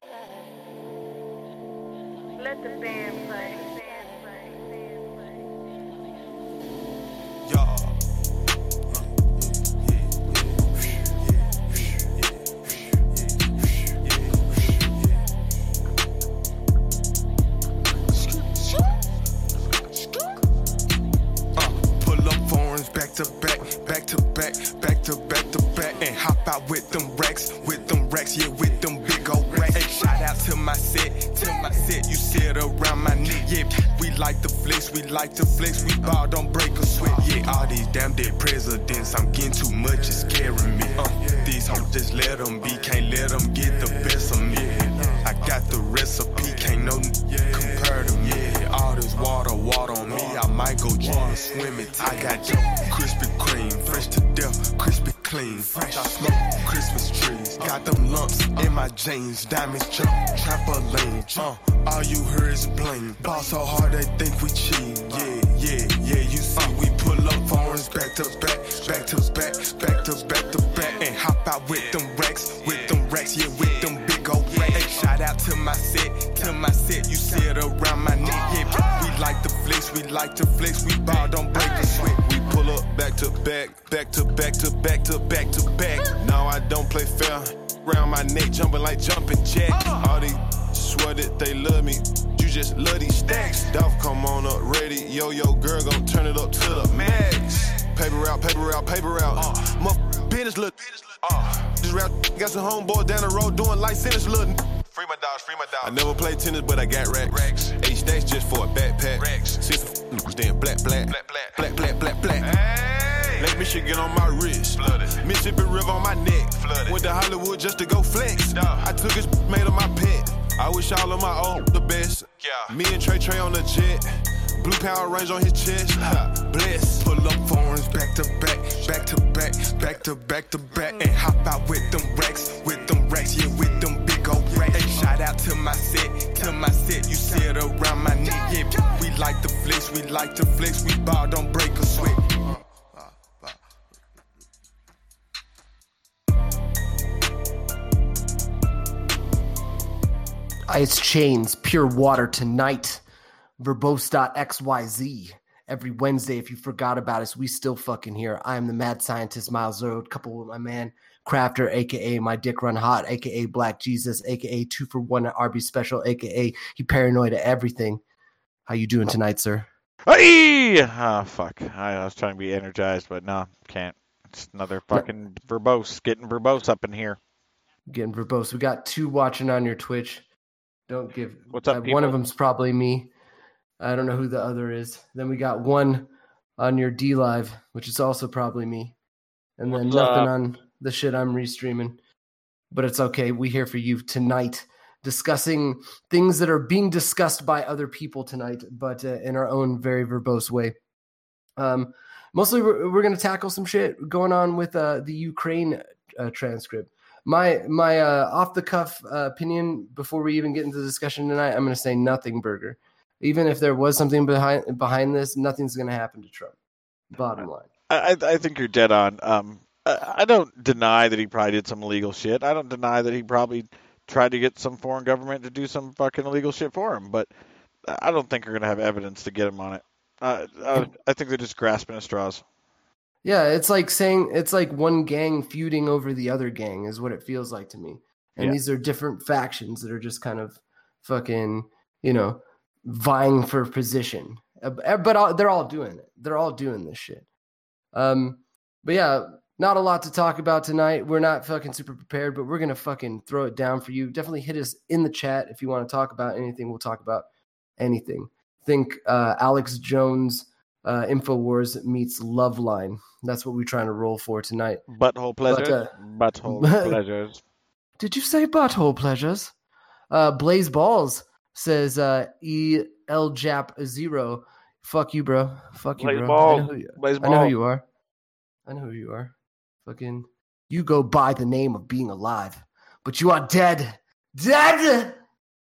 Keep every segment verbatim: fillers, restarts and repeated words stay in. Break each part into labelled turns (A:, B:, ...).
A: Let the band play.
B: Y'all. Back to back, back to back, back to back to back, and hop out with them racks, with them racks, yeah, with them big old racks. Hey, shout out to my set, to my set, you sit around my neck, yeah. We like the flex, we like to flex, we ball, don't break a sweat, yeah. All these damn dead presidents, I'm getting too much, it's scaring me. Uh, these hoes just let them be, can't let them get the best of me. I got the recipe, can't no compare to me. All this water, water on me, I might go join swimming. I got jump, Krispy Kreme, fresh to death, crispy clean. Fresh, I smoke Christmas trees, got them lumps in my jeans. Diamonds jump, trampoline, uh, all you hear is bling. Ball so hard they think we cheat, yeah, yeah, yeah. You see, we pull up foreigns back to back, back to back, back to back to back, and hop out with them racks, with them racks, yeah, with them big old racks. Hey, shout out to my set, to my set, you sit around my neck, yeah. We like the flex, we like to flex, we ball, don't break a sweat. We pull up back to back, back to back to back to back to back. No, I don't play fair. Round my neck, jumping like jumping jack. All these swear that they love me. You just love these stacks. Dolph, come on up, ready. Yo, yo, girl, gon' turn it up to the max. Paper route, paper route, paper route. Uh, Motherfucking business look. Uh, this rap got some homeboy down the road doing light sentence look. Free my dogs, free my dogs. I never played tennis, but I got racks. racks. Eight stacks just for a backpack. Racks. Six f- then black, black, black, black, black, black, black, black. Hey. Lake Michigan on my wrist. Flooded. Mississippi River on my neck. Flooded. Went to Hollywood just to go flex. Duh. I took his made him my pet. I wish all of my own the best. Yeah. Me and Trey Trey on the jet. Blue Power Range on his chest. Ha. Bless. Pull up foreigns back to back, back to back, back to back to back, and hop out with them racks, with them racks, yeah, with them big old racks. Hey, shout out to my set, to my set, you sit around my neck, yeah. We like the flex, we like to flex, we ball, don't break a sweat.
C: Ice Chains, Pure Water Tonight, verbose dot x y z. Every Wednesday, if you forgot about us, we still fucking here. I am the mad scientist, Miles Road, coupled with my man, Crafter, a k a. My Dick Run Hot, a k a. Black Jesus, a k a two for one at Arby's Special, a k a. He paranoid at everything. How you doing tonight, sir?
D: Hey! Oh, fuck. I, I was trying to be energized, but no, can't. It's another fucking no. verbose. Getting verbose up in here.
C: Getting verbose. We got two watching on your Twitch. Don't give.
D: What's up,
C: uh,
D: people?
C: One of them's probably me. I don't know who the other is. Then we got one on your D Live, which is also probably me. And then
D: What's
C: nothing
D: up?
C: on the shit I'm restreaming. But it's okay. We here for you tonight, discussing things that are being discussed by other people tonight, but uh, in our own very verbose way. Um, mostly we're, we're going to tackle some shit going on with uh, the Ukraine uh, transcript. My my uh, off-the-cuff uh, opinion before we even get into the discussion tonight, I'm going to say nothing, Burger. Even if there was something behind behind this, nothing's going to happen to Trump. Bottom line.
D: I, I think you're dead on. Um, I, I don't deny that he probably did some illegal shit. I don't deny that he probably tried to get some foreign government to do some fucking illegal shit for him. But I don't think you're going to have evidence to get him on it. Uh, I, I think they're just grasping at straws.
C: Yeah, it's like saying it's like one gang feuding over the other gang is what it feels like to me. And
D: Yeah.
C: these are different factions that are just kind of fucking, you know, vying for position. Uh, But all, they're all doing it. They're all doing this shit. Um, but yeah, not a lot to talk about tonight. We're not fucking super prepared, but we're going to fucking throw it down for you. Definitely hit us in the chat if you want to talk about anything. We'll talk about anything. Think uh, Alex Jones, uh, InfoWars meets Loveline. That's what we're trying to roll for tonight.
D: Butthole pleasures.
C: uh,
D: Butthole pleasures.
C: Did you say butthole pleasures? Uh, Blaze Balls says uh, E L Jap zero. Fuck you, bro. Fuck you,
D: Blaze
C: bro.
D: Ball.
C: I know who you,
D: Blaze
C: I know
D: Ball.
C: who you are. I know who you are. Fucking, you go by the name of being alive, but you are dead. Dead.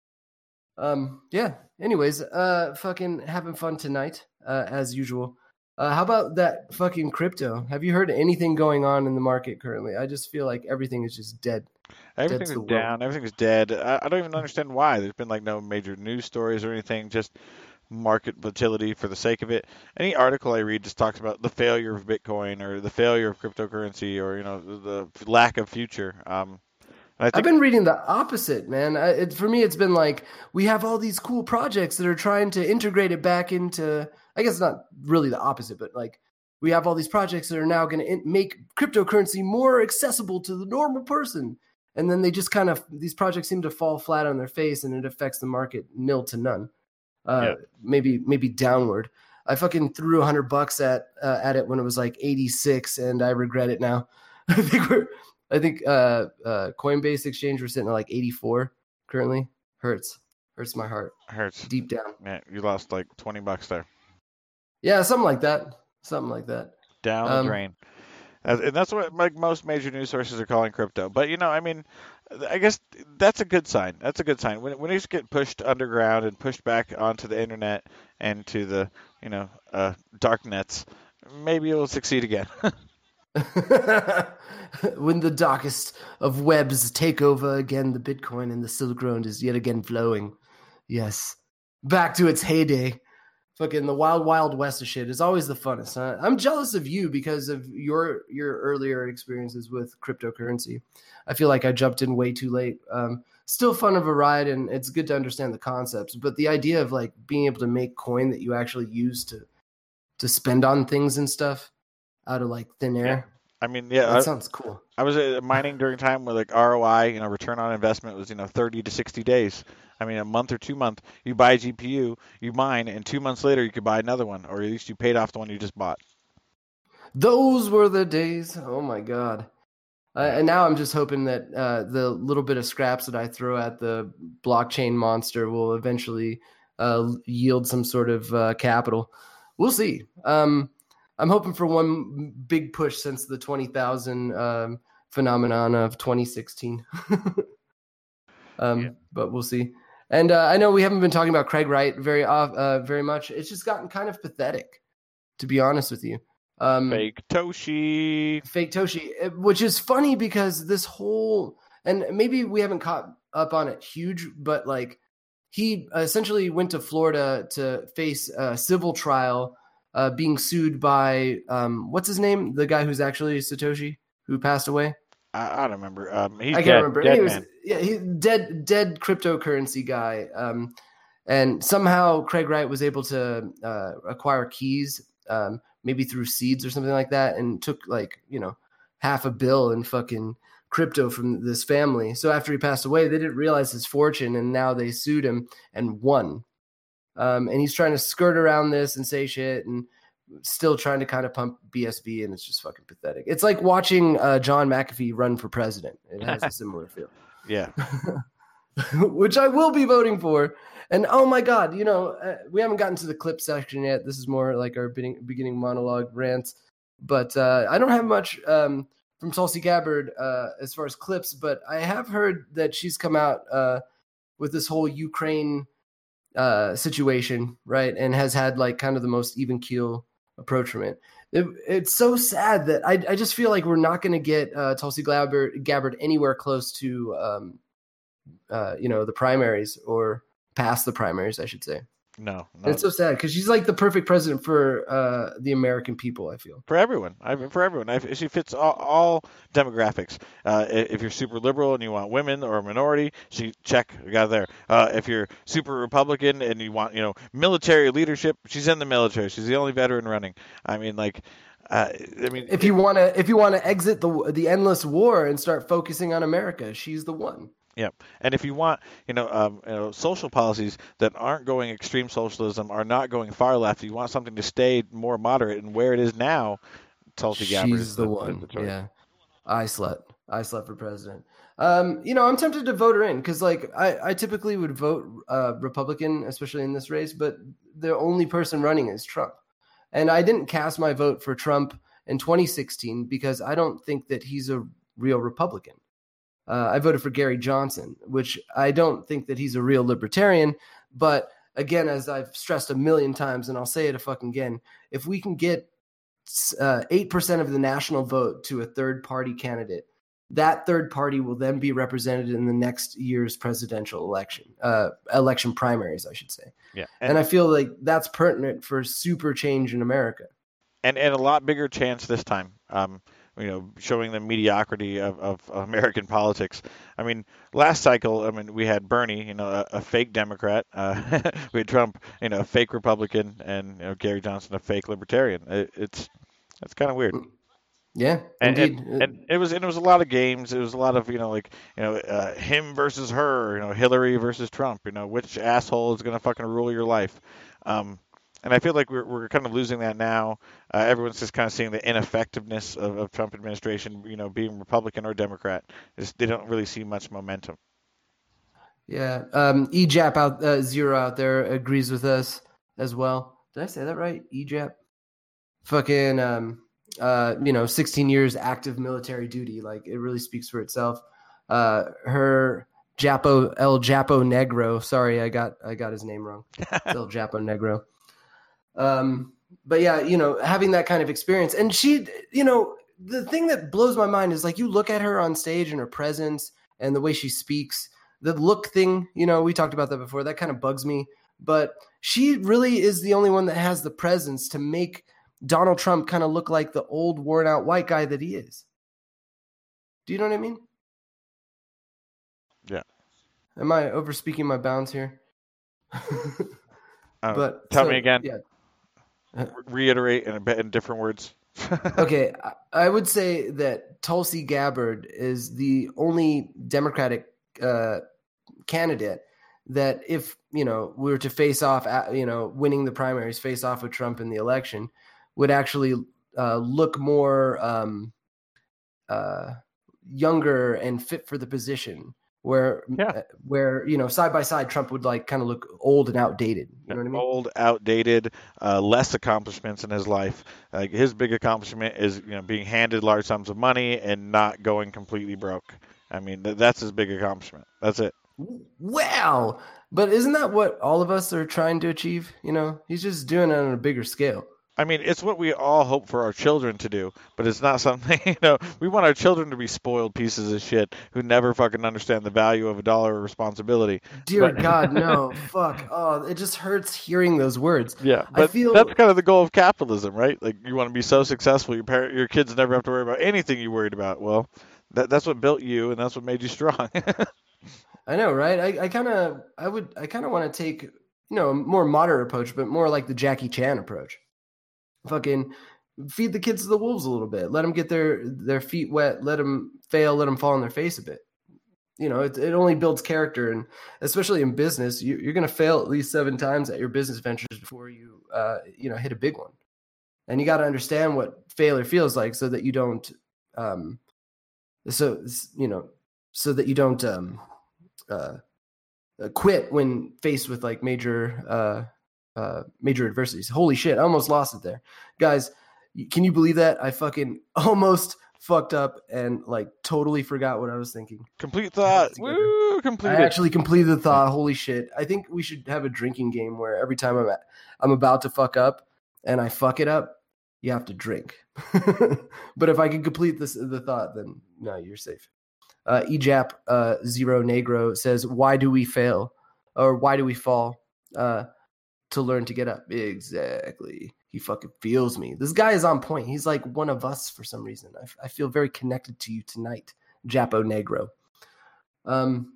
C: Um. Yeah. Anyways, uh, fucking having fun tonight, uh, as usual. Uh, how about that fucking crypto? Have you heard anything going on in the market currently? I just feel like everything is just dead.
D: Everything's down. Everything's dead. I, I don't even understand why. There's been like no major news stories or anything. Just market volatility for the sake of it. Any article I read just talks about the failure of Bitcoin or the failure of cryptocurrency or you know the, the lack of future. Um, I think,
C: I've been reading the opposite, man. I, it, for me, it's been like we have all these cool projects that are trying to integrate it back into. I guess not really the opposite, but like we have all these projects that are now going to make cryptocurrency more accessible to the normal person. And then they just kind of, these projects seem to fall flat on their face and it affects the market nil to none. Uh,
D: yeah.
C: Maybe, maybe downward. I fucking threw a hundred bucks at, uh, at it when it was like eighty-six and I regret it now. I think we're, I think, uh, uh, Coinbase Exchange, we're sitting at like eighty-four currently. Hurts, hurts my heart.
D: Hurts
C: deep down.
D: Man, you lost like twenty bucks there.
C: Yeah. Something like that. Something like that.
D: Down the
C: Um,
D: drain. And that's what like most major news sources are calling crypto. But, you know, I mean, I guess that's a good sign. That's a good sign. When, when these get pushed underground and pushed back onto the internet and to the, you know, uh, dark nets, maybe it will succeed again.
C: When the darkest of webs take over again, the Bitcoin and the Silk Road is yet again flowing. Yes. Back to its heyday. Fucking the wild, wild west of shit is always the funnest. Huh? I'm jealous of you because of your your earlier experiences with cryptocurrency. I feel like I jumped in way too late. Um, still fun of a ride, and it's good to understand the concepts. But the idea of like being able to make coin that you actually use to to spend on things and stuff out of like thin air.
D: Yeah. I mean, yeah,
C: that
D: I,
C: sounds cool.
D: I was uh, mining during a time where like R O I, you know, return on investment was, you know, thirty to sixty days. I mean, a month or two month, you buy a G P U, you mine, and two months later you could buy another one, or at least you paid off the one you just bought.
C: Those were the days. Oh my God. Uh, and now I'm just hoping that uh, the little bit of scraps that I throw at the blockchain monster will eventually uh, yield some sort of uh, capital. We'll see. Um, I'm hoping for one big push since the twenty thousand um, phenomenon of twenty sixteen. um, yeah. But we'll see. And uh, I know we haven't been talking about Craig Wright very off, uh, very much. It's just gotten kind of pathetic, to be honest with you. Um,
D: fake Toshi.
C: Fake Toshi, which is funny because this whole, and maybe we haven't caught up on it huge, but like he essentially went to Florida to face a civil trial, uh, being sued by, um, what's his name? The guy who's actually Satoshi, who passed away.
D: I, I don't remember. Um, he's
C: I can't
D: dead,
C: remember.
D: Dead
C: Anyways,
D: man.
C: yeah, he dead, dead cryptocurrency guy. Um, and somehow Craig Wright was able to uh, acquire keys, um, maybe through seeds or something like that, and took like, you know, half a bill in fucking crypto from this family. So after he passed away, they didn't realize his fortune, and now they sued him and won. Um, and he's trying to skirt around this and say shit and still trying to kind of pump B S V, and it's just fucking pathetic. It's like watching uh, John McAfee run for president. It has a similar feel.
D: Yeah.
C: Which I will be voting for. And oh my God, you know, uh, we haven't gotten to the clip section yet. This is more like our beginning, beginning monologue rants. But uh, I don't have much um, from Tulsi Gabbard uh, as far as clips, but I have heard that she's come out uh, with this whole Ukraine uh, situation, right? And has had like kind of the most even keel approach from it. it. It's so sad that I, I just feel like we're not going to get uh, Tulsi Gabbard, Gabbard anywhere close to, um, uh, you know, the primaries or past the primaries, I should say.
D: No, no.
C: It's so sad because she's like the perfect president for uh, the American people, I feel.
D: For everyone. I mean, for everyone. I, she fits all, all demographics. Uh, if you're super liberal and you want women or a minority, she check, we got it there. Uh, if you're super Republican and you want, you know, military leadership, she's in the military. She's the only veteran running. I mean, like, uh, I mean,
C: if you want to, if you want to exit the the endless war and start focusing on America, she's the one.
D: Yeah, and if you want, you know, um, you know, social policies that aren't going extreme socialism, are not going far left. You want something to stay more moderate, and where it is now, Tulsi Gabbard
C: She's
D: is
C: the,
D: the
C: one.
D: The
C: yeah, I slept. I slept for president. Um, you know, I'm tempted to vote her in because, like, I, I typically would vote uh, Republican, especially in this race, but the only person running is Trump, and I didn't cast my vote for Trump in twenty sixteen because I don't think that he's a real Republican. Uh, I voted for Gary Johnson, which I don't think that he's a real libertarian. But again, as I've stressed a million times, and I'll say it a fucking again, if we can get uh, eight percent of the national vote to a third party candidate, that third party will then be represented in the next year's presidential election, uh, election primaries, I should say.
D: Yeah.
C: And, and I feel like that's pertinent for super change in America.
D: And and a lot bigger chance this time, um, you know, showing the mediocrity of, of American politics. I mean, last cycle, I mean, we had Bernie, you know, a, a fake Democrat. Uh, we had Trump, you know, a fake Republican, and you know, Gary Johnson, a fake Libertarian. It, it's it's kind of weird.
C: Yeah,
D: and,
C: indeed.
D: And, and it was and it was a lot of games. It was a lot of, you know, like, you know, uh, him versus her, you know, Hillary versus Trump. You know, which asshole is gonna fucking rule your life? Um, And I feel like we're we're kind of losing that now. Uh, everyone's just kind of seeing the ineffectiveness of, of Trump administration, you know, being Republican or Democrat. Just, they don't really see much momentum.
C: Yeah. Um, E J A P out uh, zero out there agrees with us as well. Did I say that right? E J A P. Fucking, um, uh, you know, sixteen years active military duty. Like, it really speaks for itself. Uh, her Japo El Japo Negro. Sorry, I got I got his name wrong. El Japo Negro. Um, but yeah, you know, having that kind of experience, and she, you know, the thing that blows my mind is, like, you look at her on stage and her presence and the way she speaks, the look thing, you know, we talked about that before. That kind of bugs me, but she really is the only one that has the presence to make Donald Trump kind of look like the old worn out white guy that he is. Do you know what I mean?
D: Yeah.
C: Am I over speaking my bounds here?
D: uh,
C: but
D: tell
C: so,
D: me again.
C: Yeah.
D: Reiterate in a bit in different words.
C: Okay, I would say that Tulsi Gabbard is the only Democratic uh, candidate that, if, you know, we were to face off, at, you know, winning the primaries, face off with Trump in the election, would actually uh, look more um, uh, younger and fit for the position. Where,
D: yeah.
C: where you know, side by side, Trump would, like, kind of look old and outdated. You know what I mean?
D: Old, outdated, uh, less accomplishments in his life. Like, his big accomplishment is, you know, being handed large sums of money and not going completely broke. I mean, th- that's his big accomplishment. That's it.
C: Wow. But isn't that what all of us are trying to achieve? You know, he's just doing it on a bigger scale.
D: I mean, it's what we all hope for our children to do, but it's not something, you know, we want our children to be spoiled pieces of shit who never fucking understand the value of a dollar of responsibility.
C: Dear
D: but,
C: God, no, fuck. Oh, it just hurts hearing those words.
D: Yeah, but
C: I feel...
D: that's kind of the goal of capitalism, right? Like, you want to be so successful, your parent, your kids never have to worry about anything you worried about. Well, that, that's what built you, and that's what made you strong.
C: I know, right? I, I kind of, I would, I kind of want to take, you know, a more moderate approach, but more like the Jackie Chan approach. Fucking feed the kids to the wolves a little bit. Let them get their, their feet wet. Let them fail. Let them fall on their face a bit. You know, it, it only builds character. And especially in business, you, you're going to fail at least seven times at your business ventures before you, uh, you know, hit a big one. And you got to understand what failure feels like so that you don't, um, so, you know, so that you don't um, uh, quit when faced with like major, uh, Uh, major adversities. Holy shit, I almost lost it there. Guys, can you believe that? I fucking almost fucked up and like totally forgot what I was thinking.
D: Complete thought. Woo, completed.
C: I actually completed the thought. Holy shit. I think we should have a drinking game where every time I'm at, I'm about to fuck up and I fuck it up, you have to drink. But if I can complete this the thought, then no, you're safe. Uh, E J A P uh, Zero Negro says, why do we fail? Or why do we fall? Uh, to learn to get up. Exactly. He fucking feels me. This guy is on point. He's like one of us for some reason. I, I feel very connected to you tonight, Japo Negro. Um,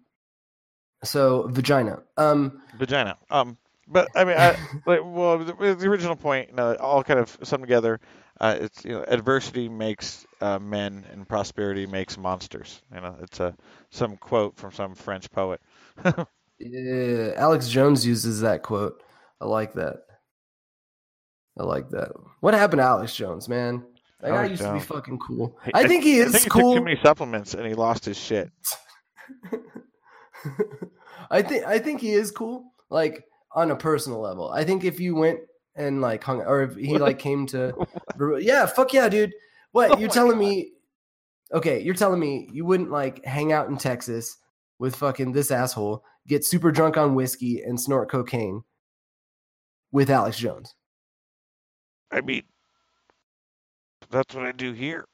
C: so vagina. Um,
D: vagina. Um, but I mean, I, like, well, the, the original point, you know, all kind of summed together. Uh, it's, you know, adversity makes uh, men and prosperity makes monsters. You know, it's a some quote from some French poet.
C: Yeah, Alex Jones uses that quote. I like that. I like that. What happened to Alex Jones, man? That guy used Jones. to be fucking cool. I, I think he is
D: I think he
C: cool.
D: Took too many supplements and he lost his shit.
C: I think I think he is cool, like on a personal level. I think if you went and like hung, or if he like came to, yeah, fuck yeah, dude. What oh you're telling God. me? Okay, you're telling me you wouldn't like hang out in Texas with fucking this asshole, get super drunk on whiskey and snort cocaine with Alex Jones?
D: I mean, That's what I do here.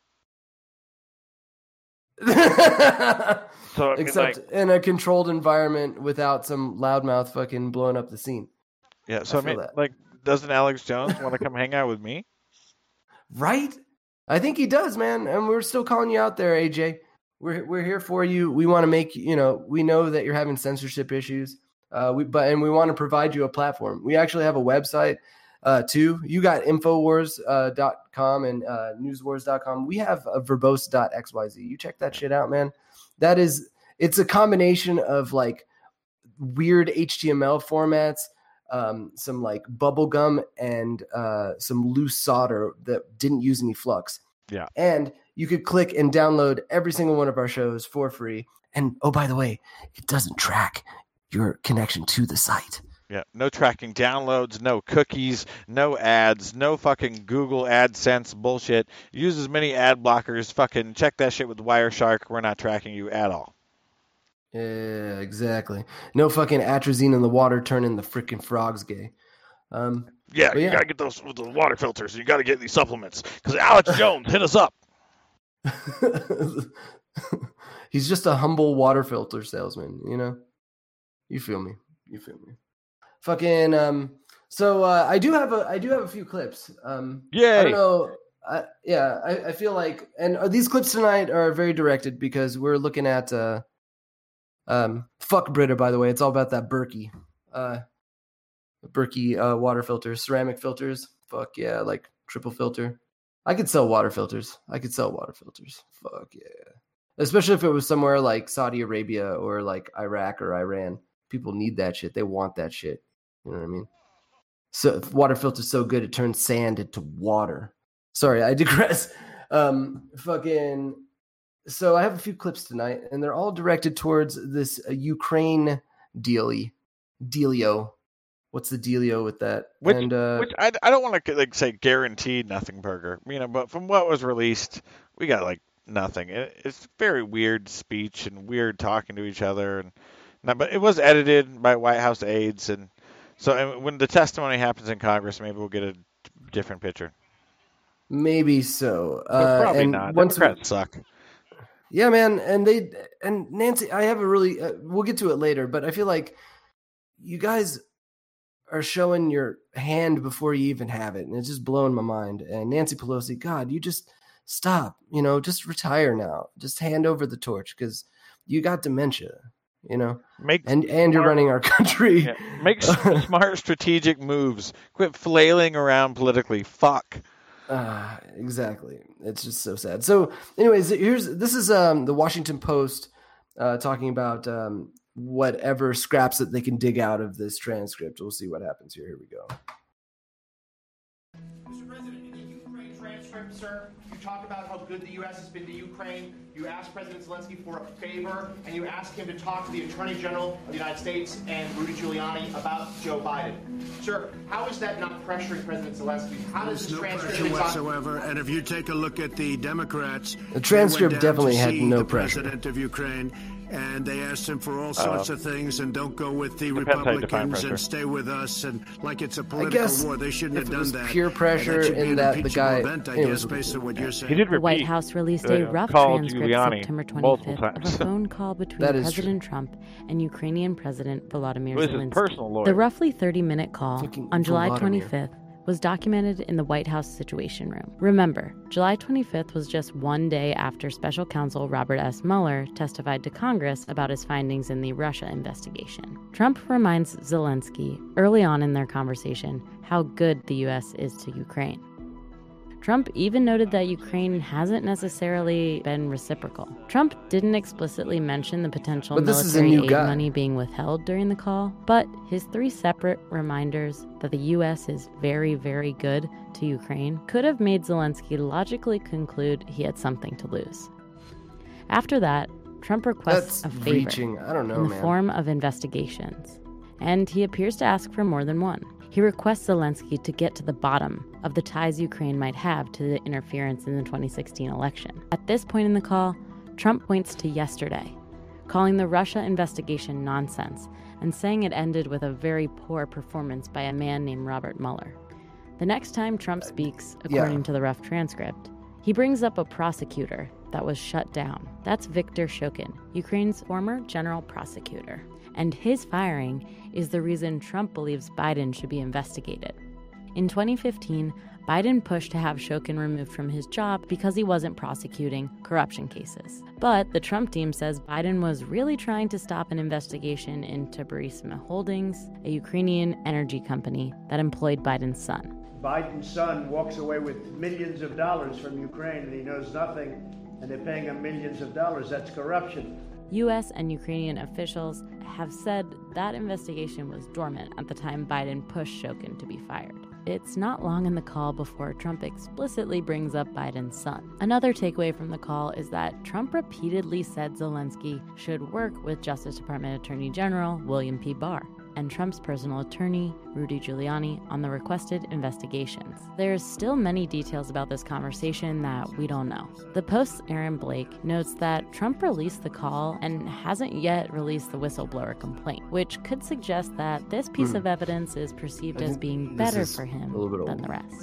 C: So I mean, except like, in a controlled environment without some loudmouth fucking blowing up the scene.
D: Yeah, so I, I mean, that. like, doesn't Alex Jones want to come hang out with me?
C: Right? I think he does, man. And we're still calling you out there, A J. We're we're here for you. We want to make you know. We know that you're having censorship issues. Uh, we but and we want to provide you a platform. We actually have a website uh, too. You got infowars dot com and uh, newswars dot com. We have a verbose dot x y z. You check that shit out, man. That is, it's a combination of like weird H T M L formats, um, some like bubblegum, and uh, some loose solder that didn't use any flux.
D: Yeah.
C: And you could click and download every single one of our shows for free. And oh, by the way, it doesn't track your connection to the site.
D: Yeah, no tracking downloads, no cookies, no ads, no fucking Google AdSense bullshit. Use as many ad blockers. Fucking check that shit with Wireshark. We're not tracking you at all.
C: Yeah, exactly. No fucking atrazine in the water turning the freaking frogs gay. Um,
D: yeah, you
C: yeah.
D: gotta get those with the water filters. You gotta get these supplements because Alex Jones hit us up.
C: He's just a humble water filter salesman, you know. You feel me? You feel me? Fucking um so uh I do have a I do have a few clips. Um
D: Yay.
C: I don't know. I, yeah, I, I feel like and uh, these clips tonight are very directed because we're looking at uh um fuck Brita, by the way. It's all about that Berkey. Uh Berkey uh water filters, ceramic filters. Fuck yeah, like triple filter. I could sell water filters. I could sell water filters. Fuck yeah. Especially if it was somewhere like Saudi Arabia or like Iraq or Iran. People need that shit. They want that shit. You know what I mean? So if water filter's so good, it turns sand into water. Sorry, I digress. Um, fucking. So I have a few clips tonight, and they're all directed towards this uh, Ukraine dealy, dealio. What's the dealio with that?
D: Which,
C: and, uh,
D: which I, I don't want to like say guaranteed nothing burger, you know. But from what was released, we got like nothing. It, it's very weird speech and weird talking to each other, and no, but it was edited by White House aides, and so and when the testimony happens in Congress, maybe we'll get a different picture.
C: Maybe so.
D: But
C: uh,
D: probably
C: and
D: not.
C: Once
D: Democrats
C: we,
D: suck.
C: Yeah, man, and they and Nancy. I have a really. Uh, we'll get to it later, but I feel like you guys are showing your hand before you even have it, and it's just blowing my mind. And Nancy Pelosi, God, you just stop. You know, just retire now. Just hand over the torch because you got dementia. You know,
D: make
C: and and you're running our country.
D: Yeah. Make smart strategic moves. Quit flailing around politically. Fuck.
C: Uh, exactly. It's just so sad. So, anyways, here's this is um the Washington Post uh, talking about um whatever scraps that they can dig out of this transcript. We'll see what happens here. Here we go.
E: Mister President, in the Ukraine transcript, sir, you talk about how good the U S has been to Ukraine. You asked President Zelensky for a favor, and you asked him to talk to the Attorney General of the United States and Rudy Giuliani about Joe Biden. Sir, how is that not pressuring President Zelensky? How does
F: There's
E: this
F: no
E: transcript
F: pressure
E: talk-
F: whatsoever. And if you take a look at the Democrats,
C: the transcript
F: they went down
C: definitely
F: to
C: had
F: see
C: no
F: the
C: pressure.
F: President of Ukraine, and they asked him for all sorts
D: Uh,
F: of things, and don't go with the
D: depends how you define
F: Republicans
D: pressure.
F: and stay with us, and like it's a
C: I
F: political
C: guess
F: war. They shouldn't
C: if
F: have
C: it was
F: done that.
C: pure
F: And
C: pressure
F: should be
C: in
F: an
C: that the
F: impeachable
C: guy-
F: event, I
C: anyways,
F: guess, based on what you're saying.
D: He did
G: The
D: repeat.
G: White House released a
D: uh,
G: rough
D: called
G: transcript
D: Giuliani
G: September
D: multiple
G: twenty-fifth of
D: times.
G: a phone call between
C: That is
G: President Trump and Ukrainian President Volodymyr
D: Who is his
G: Zelensky.
D: personal lawyer?
G: The roughly thirty-minute call
C: Fucking
G: on July
C: Volodymyr.
G: twenty-fifth was documented in the White House Situation Room. Remember, July twenty-fifth was just one day after Special Counsel Robert S. Mueller testified to Congress about his findings in the Russia investigation. Trump reminds Zelensky early on in their conversation how good the U S is to Ukraine. Trump even noted that Ukraine hasn't necessarily been reciprocal. Trump didn't explicitly mention the potential
C: But this is a
G: military
C: new
G: aid
C: guy.
G: money being withheld during the call, but his three separate reminders that the U S is very, very good to Ukraine could have made Zelensky logically conclude he had something to lose. After that, Trump requests
C: That's
G: a favor
C: reaching. I don't know,
G: in the
C: man.
G: form of investigations, and he appears to ask for more than one. He requests Zelensky to get to the bottom of the ties Ukraine might have to the interference in the twenty sixteen election. At this point in the call, Trump points to yesterday, calling the Russia investigation nonsense and saying it ended with a very poor performance by a man named Robert Mueller. The next time Trump speaks, according
C: yeah.
G: to the rough transcript, He brings up a prosecutor that was shut down. That's Viktor Shokin, Ukraine's former general prosecutor. And his firing is the reason Trump believes Biden should be investigated. In twenty fifteen, Biden pushed to have Shokin removed from his job because he wasn't prosecuting corruption cases. But the Trump team says Biden was really trying to stop an investigation into Burisma Holdings, a Ukrainian energy company that employed Biden's son.
F: Biden's son walks away with millions of dollars from Ukraine and he knows nothing, and they're paying him millions of dollars. That's corruption.
G: U S and Ukrainian officials have said that investigation was dormant at the time Biden pushed Shokin to be fired. It's not long in the call before Trump explicitly brings up Biden's son. Another takeaway from the call is that Trump repeatedly said Zelensky should work with Justice Department Attorney General William P. Barr and Trump's personal attorney, Rudy Giuliani, on the requested investigations. There's still many details about this conversation that we don't know. The Post's Aaron Blake notes that Trump released the call and hasn't yet released the whistleblower complaint, which could suggest that this piece
C: Hmm.
G: of evidence is perceived
C: I
G: as
C: think
G: being
C: this
G: better
C: is
G: for him
C: a little bit
G: than
C: old.
G: the rest.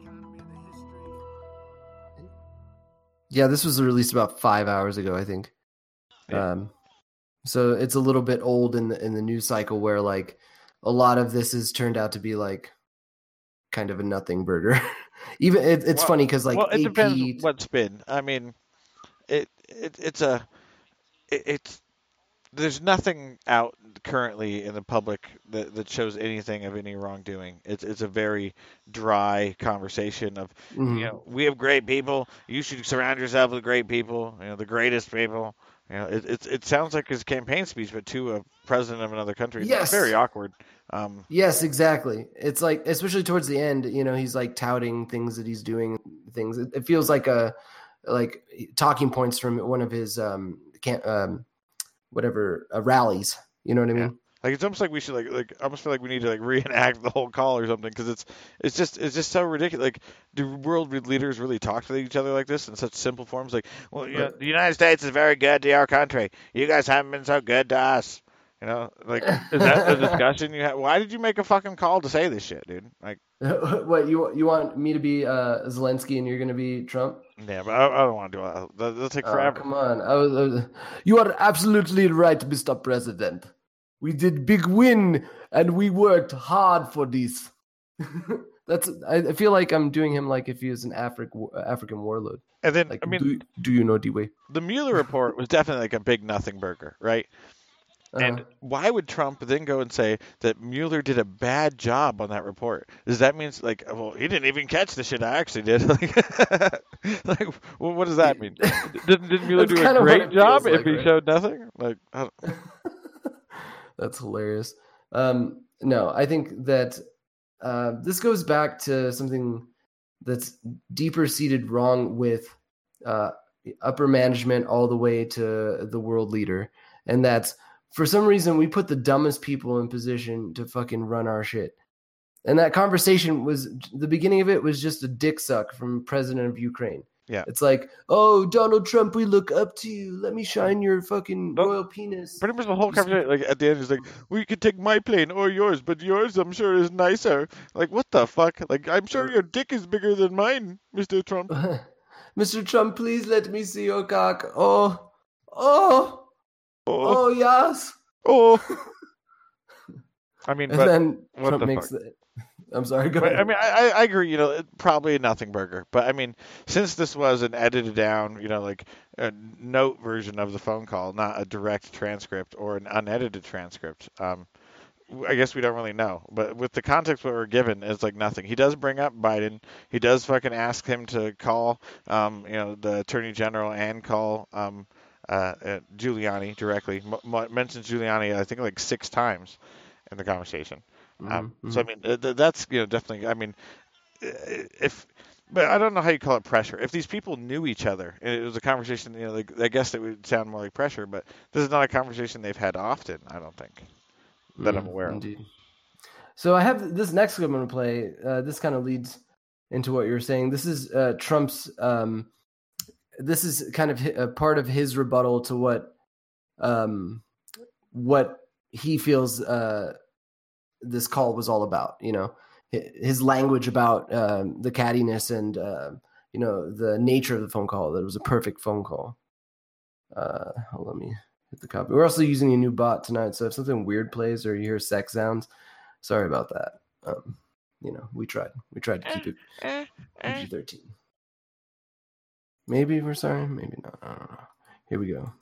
C: Yeah, this was released about five hours ago, I think.
D: Yeah.
C: Um, so it's a little bit old in the in the news cycle where like a lot of this has turned out to be like kind of a nothing burger. Even it, it's
D: Well-
C: funny because like
D: well, it
C: A P,
D: depends what spin. I mean, it, it it's a it, it's there's nothing out currently in the public that, that shows anything of any wrongdoing. It's it's a very dry conversation of
C: Mhm.
D: you know we have great people. You should surround yourself with great people. You know the greatest people. You know it it, it sounds like his campaign speech, but to a president of another country. It's
C: Yes.
D: very awkward. Um,
C: Yes, exactly. It's like, especially towards the end, you know, he's like touting things that he's doing. Things. It, it feels like a like talking points from one of his um can't um whatever uh, rallies. You know what I mean?
D: Like it's almost like we should like like I almost feel like we need to like reenact the whole call or something because it's it's just it's just so ridiculous. Like, do world leaders really talk to each other like this in such simple forms? Like, well, you know, the United States is very good to our country. You guys haven't been so good to us. You know, like is that the discussion you have? Why did you make a fucking call to say this shit, dude? Like,
C: What you you want me to be uh, Zelensky and you're going to be Trump?
D: yeah, but I, I don't want to do that. That- That'll take
C: Oh,
D: forever.
C: come on. I was, I was- you are absolutely right, Mister President. We did big win and we worked hard for this. That's. I I feel like I'm doing him like if he was an Afri- African warlord.
D: And then
C: Like,
D: I mean,
C: do, do you know D-Way?
D: the Mueller report was definitely like a big nothing burger, right? And
C: Uh,
D: why would Trump then go and say that Mueller did a bad job on that report? Does that mean like, well, he didn't even catch the shit I actually did? Like, like well, what does that mean? Didn't, didn't Mueller
C: That's
D: do a
C: kinda what
D: great
C: it
D: job
C: feels
D: if
C: like,
D: he
C: right?
D: showed nothing? Like, I don't,
C: That's hilarious. Um, no, I think that uh, this goes back to something that's deeper seated wrong with uh, upper management all the way to the world leader. And that's for some reason we put the dumbest people in position to fucking run our shit. And that conversation was the beginning of it was just a dick suck from president of Ukraine.
D: Yeah.
C: It's like, oh, Donald Trump, we look up to you. Let me shine your fucking
D: Nope.
C: royal penis.
D: pretty much the whole conversation, like at the end, he's like, well, you could take my plane or yours, but yours, I'm sure, is nicer. Like, what the fuck? Like, I'm sure your dick is bigger than mine, Mister Trump.
C: Mister Trump, please let me see your cock. Oh, oh,
D: Oh,
C: oh, yes.
D: oh. I mean,
C: And
D: but
C: then
D: what
C: Trump
D: the
C: makes
D: fuck?
C: the. I'm sorry, go
D: But,
C: ahead.
D: I mean, I, I agree. You know, it, probably a nothing burger. But I mean, since this was an edited down, you know, like a note version of the phone call, not a direct transcript or an unedited transcript, um, I guess we don't really know. But with the context what we're given, it's like nothing. He does bring up Biden. He does fucking ask him to call, um, you know, the attorney general and call um, uh, uh, Giuliani directly. M- m- mentions Giuliani, I think, like six times in the conversation. Um,
C: Mhm,
D: So I mean, th- th- that's you know definitely. I mean, i- if but I don't know how you call it pressure. If these people knew each other and it was a conversation, you know, like, I guess it would sound more like pressure. But this is not a conversation they've had often. I don't think that I'm
C: Mm,
D: aware of.
C: indeed. So I have this next clip I'm going to play. Uh, this kind of leads into what you're saying. This is uh, Trump's. Um, this is kind of hi- a part of his rebuttal to what, um, what he feels uh, this call was all about. You know, Hi- his language about um, the cattiness and uh, you know, the nature of the phone call, that it was a perfect phone call. Uh, hold on, let me hit the copy. We're also using a new bot tonight, so if something weird plays or you hear sex sounds, sorry about that. Um, you know, we tried. We tried to keep it P G thirteen. Maybe we're sorry, maybe not. I don't know. Here we go.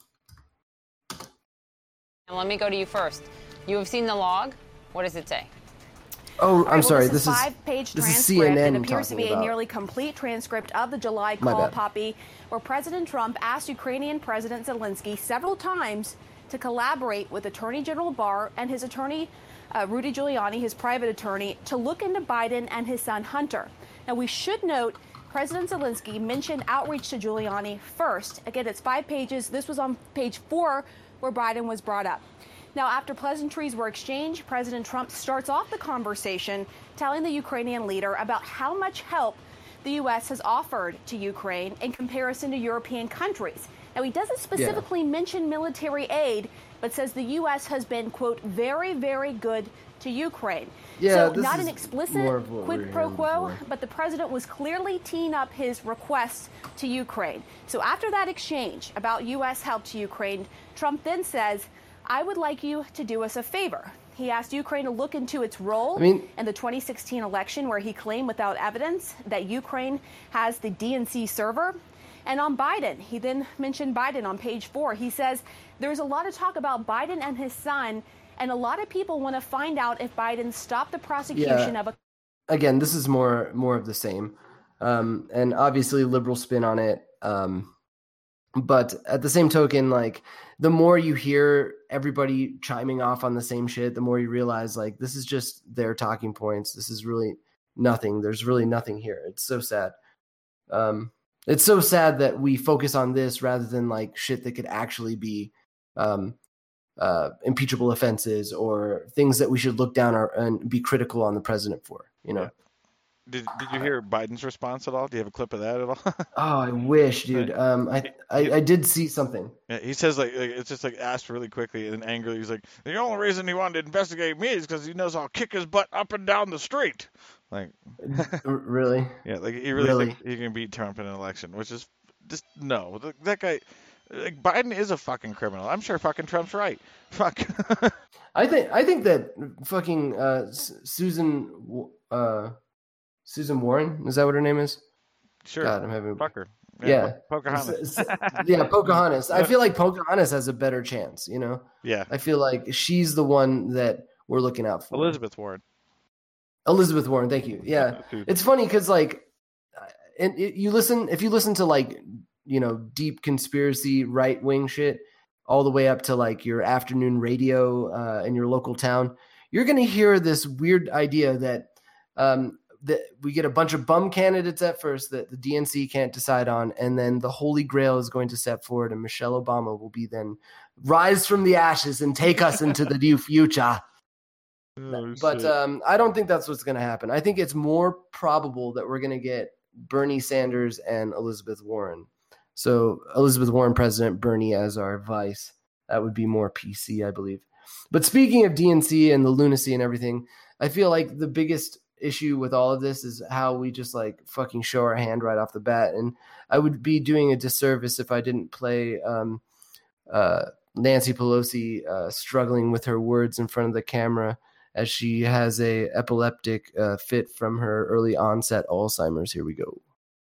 H: And let me go to you first. You have seen the log. What does it say?
C: Oh, I'm
I: right, well,
C: sorry.
I: This,
C: this
I: is
C: is
I: five-page
C: this
I: transcript.
C: is C N N
I: It appears to be
C: talking
I: a
C: about.
I: nearly complete transcript of the July
C: My
I: call,
C: bad.
I: Poppy, where President Trump asked Ukrainian President Zelensky several times to collaborate with Attorney General Barr and his attorney, uh, Rudy Giuliani, his private attorney, to look into Biden and his son Hunter. Now, we should note President Zelensky mentioned outreach to Giuliani first. Again, it's five pages. This was on page four where Biden was brought up. Now, after pleasantries were exchanged, President Trump starts off the conversation telling the Ukrainian leader about how much help the U S has offered to Ukraine in comparison to European countries. Now, he doesn't specifically yeah. mention military aid, but says the U S has been, quote, very, very good to Ukraine.
C: Yeah,
I: so not an explicit quid pro quo,
C: before.
I: but the president was clearly teeing up his requests to Ukraine. So after that exchange about U S help to Ukraine, Trump then says, I would like you to do us a favor. He asked Ukraine to look into its role
C: I mean,
I: in the twenty sixteen election, where he claimed without evidence that Ukraine has the D N C server. And on Biden, he then mentioned Biden on page four. He says there's a lot of talk about Biden and his son, and a lot of people want to find out if Biden stopped the prosecution
C: yeah.
I: of a...
C: Again, this is more more of the same. Um, and obviously liberal spin on it. Um, but at the same token, like, the more you hear everybody chiming off on the same shit, the more you realize, like, this is just their talking points. This is really nothing. There's really nothing here. It's so sad. Um, it's so sad that we focus on this rather than, like, shit that could actually be um, uh, impeachable offenses or things that we should look down our, and be critical on the president for, you know?
D: Yeah. Did Did you hear Biden's response at all? Do you have a clip of that at all?
C: Oh, I wish, dude. Um, I, I I did see something.
D: Yeah, he says like, like it's just like asked really quickly and angrily. He's like, the only reason he wanted to investigate me is because he knows I'll kick his butt up and down the street. Like,
C: really?
D: Yeah, like he really,
C: really?
D: thinks he can beat Trump in an election, which is just no. That guy, like, Biden is a fucking criminal. I'm sure fucking Trump's right. Fuck.
C: I think I think that fucking uh, Susan. Uh, Susan Warren, is that what her name is?
D: Sure.
C: God, I'm having
D: fuck her.
C: Yeah, yeah.
D: Pocahontas.
C: yeah, Pocahontas. I feel like Pocahontas has a better chance. You know.
D: Yeah.
C: I feel like she's the one that we're looking out for.
D: Elizabeth Warren.
C: Elizabeth Warren. Thank you. Yeah, it's funny because like, and it, you listen if you listen to like you know deep conspiracy right wing shit all the way up to like your afternoon radio uh, in your local town, you're gonna hear this weird idea that. Um, that we get a bunch of bum candidates at first that the D N C can't decide on, and then the Holy Grail is going to step forward, and Michelle Obama will be then rise from the ashes and take us into the new future.
D: Oh,
C: but
D: shit.
C: um, I don't think that's what's going to happen. I think it's more probable that we're going to get Bernie Sanders and Elizabeth Warren. So Elizabeth Warren president, Bernie as our vice. That would be more P C, I believe. But speaking of D N C and the lunacy and everything, I feel like the biggest issue with all of this is how we just like fucking show our hand right off the bat. And I would be doing a disservice if I didn't play um, uh, Nancy Pelosi uh, struggling with her words in front of the camera as she has a epileptic uh, fit from her early onset Alzheimer's. Here we go.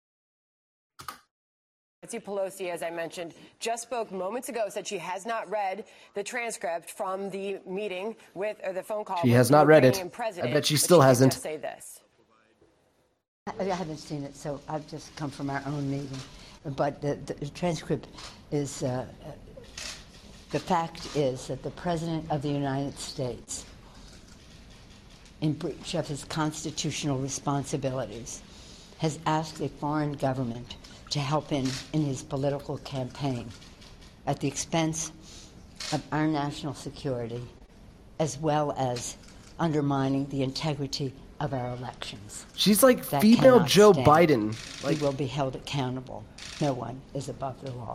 J: Nancy Pelosi, as I mentioned, just spoke moments ago, said she has not read the transcript from the meeting with, or the phone call.
C: She
J: with
C: has
J: the
C: not read it.
J: Ukrainian president,
C: I bet she
J: but
C: still
J: she did
C: hasn't.
J: just say this.
K: I haven't seen it, so I've just come from our own meeting. But the, the transcript is, uh, the fact is that the President of the United States, in breach of his constitutional responsibilities, has asked a foreign government to help him in his political campaign at the expense of our national security, as well as undermining the integrity of our elections.
C: She's like
K: That
C: female
K: cannot
C: Joe
K: stand.
C: Biden. Like,
K: he will be held accountable. No one is above the law.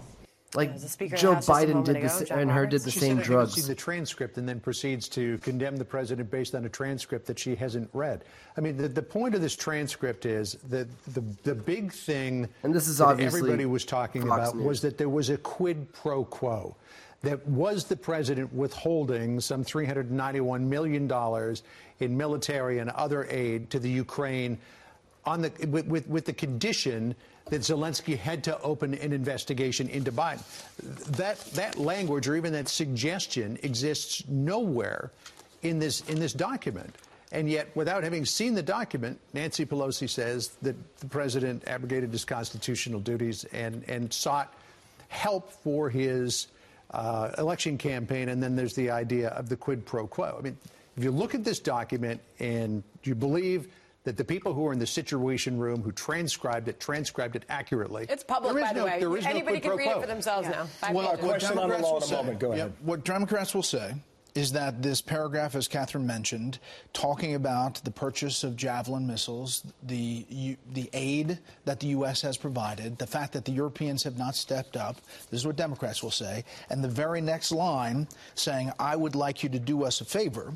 C: Like
J: As the Speaker
C: Joe
J: announced just a
C: Biden
J: moment
C: did
J: ago,
C: this,
J: John
C: and her
J: Roberts.
C: did the
L: She
C: same
L: said, I haven't
C: drugs.
L: seen the transcript, and then proceeds to condemn the president based on a transcript that she hasn't read. I mean, the, the point of this transcript is that the the big thing,
C: and this is
L: that
C: obviously
L: everybody was talking
C: Fox
L: about
C: News.
L: was that there was a quid pro quo. That was the president withholding some three hundred ninety-one million dollars in military and other aid to the Ukraine on the with, with, with the condition that Zelensky had to open an investigation into Biden. That that language or even that suggestion exists nowhere in this in this document. And yet, without having seen the document, Nancy Pelosi says that the president abrogated his constitutional duties and, and sought help for his uh, election campaign. And then there's the idea of the quid pro quo. I mean, if you look at this document and you believe that the people who are in the Situation Room who transcribed it, transcribed it accurately.
J: It's public,
L: There is
J: by the
L: no-
J: way.
L: there is no
J: Anybody
L: quid
J: can
L: pro
J: read it
L: quo.
J: for themselves
I: Yeah.
J: now. Five
M: Well,
J: pages.
M: what
N: Question on the
M: Democrats
N: law
M: will
N: in a
M: say,
N: moment. Go ahead.
M: Yep, what Democrats will say is that this paragraph, as Catherine mentioned, talking about the purchase of Javelin missiles, the U, the aid that the U S has provided, the fact that the Europeans have not stepped up, this is what Democrats will say, and the very next line saying, I would like you to do us a favor,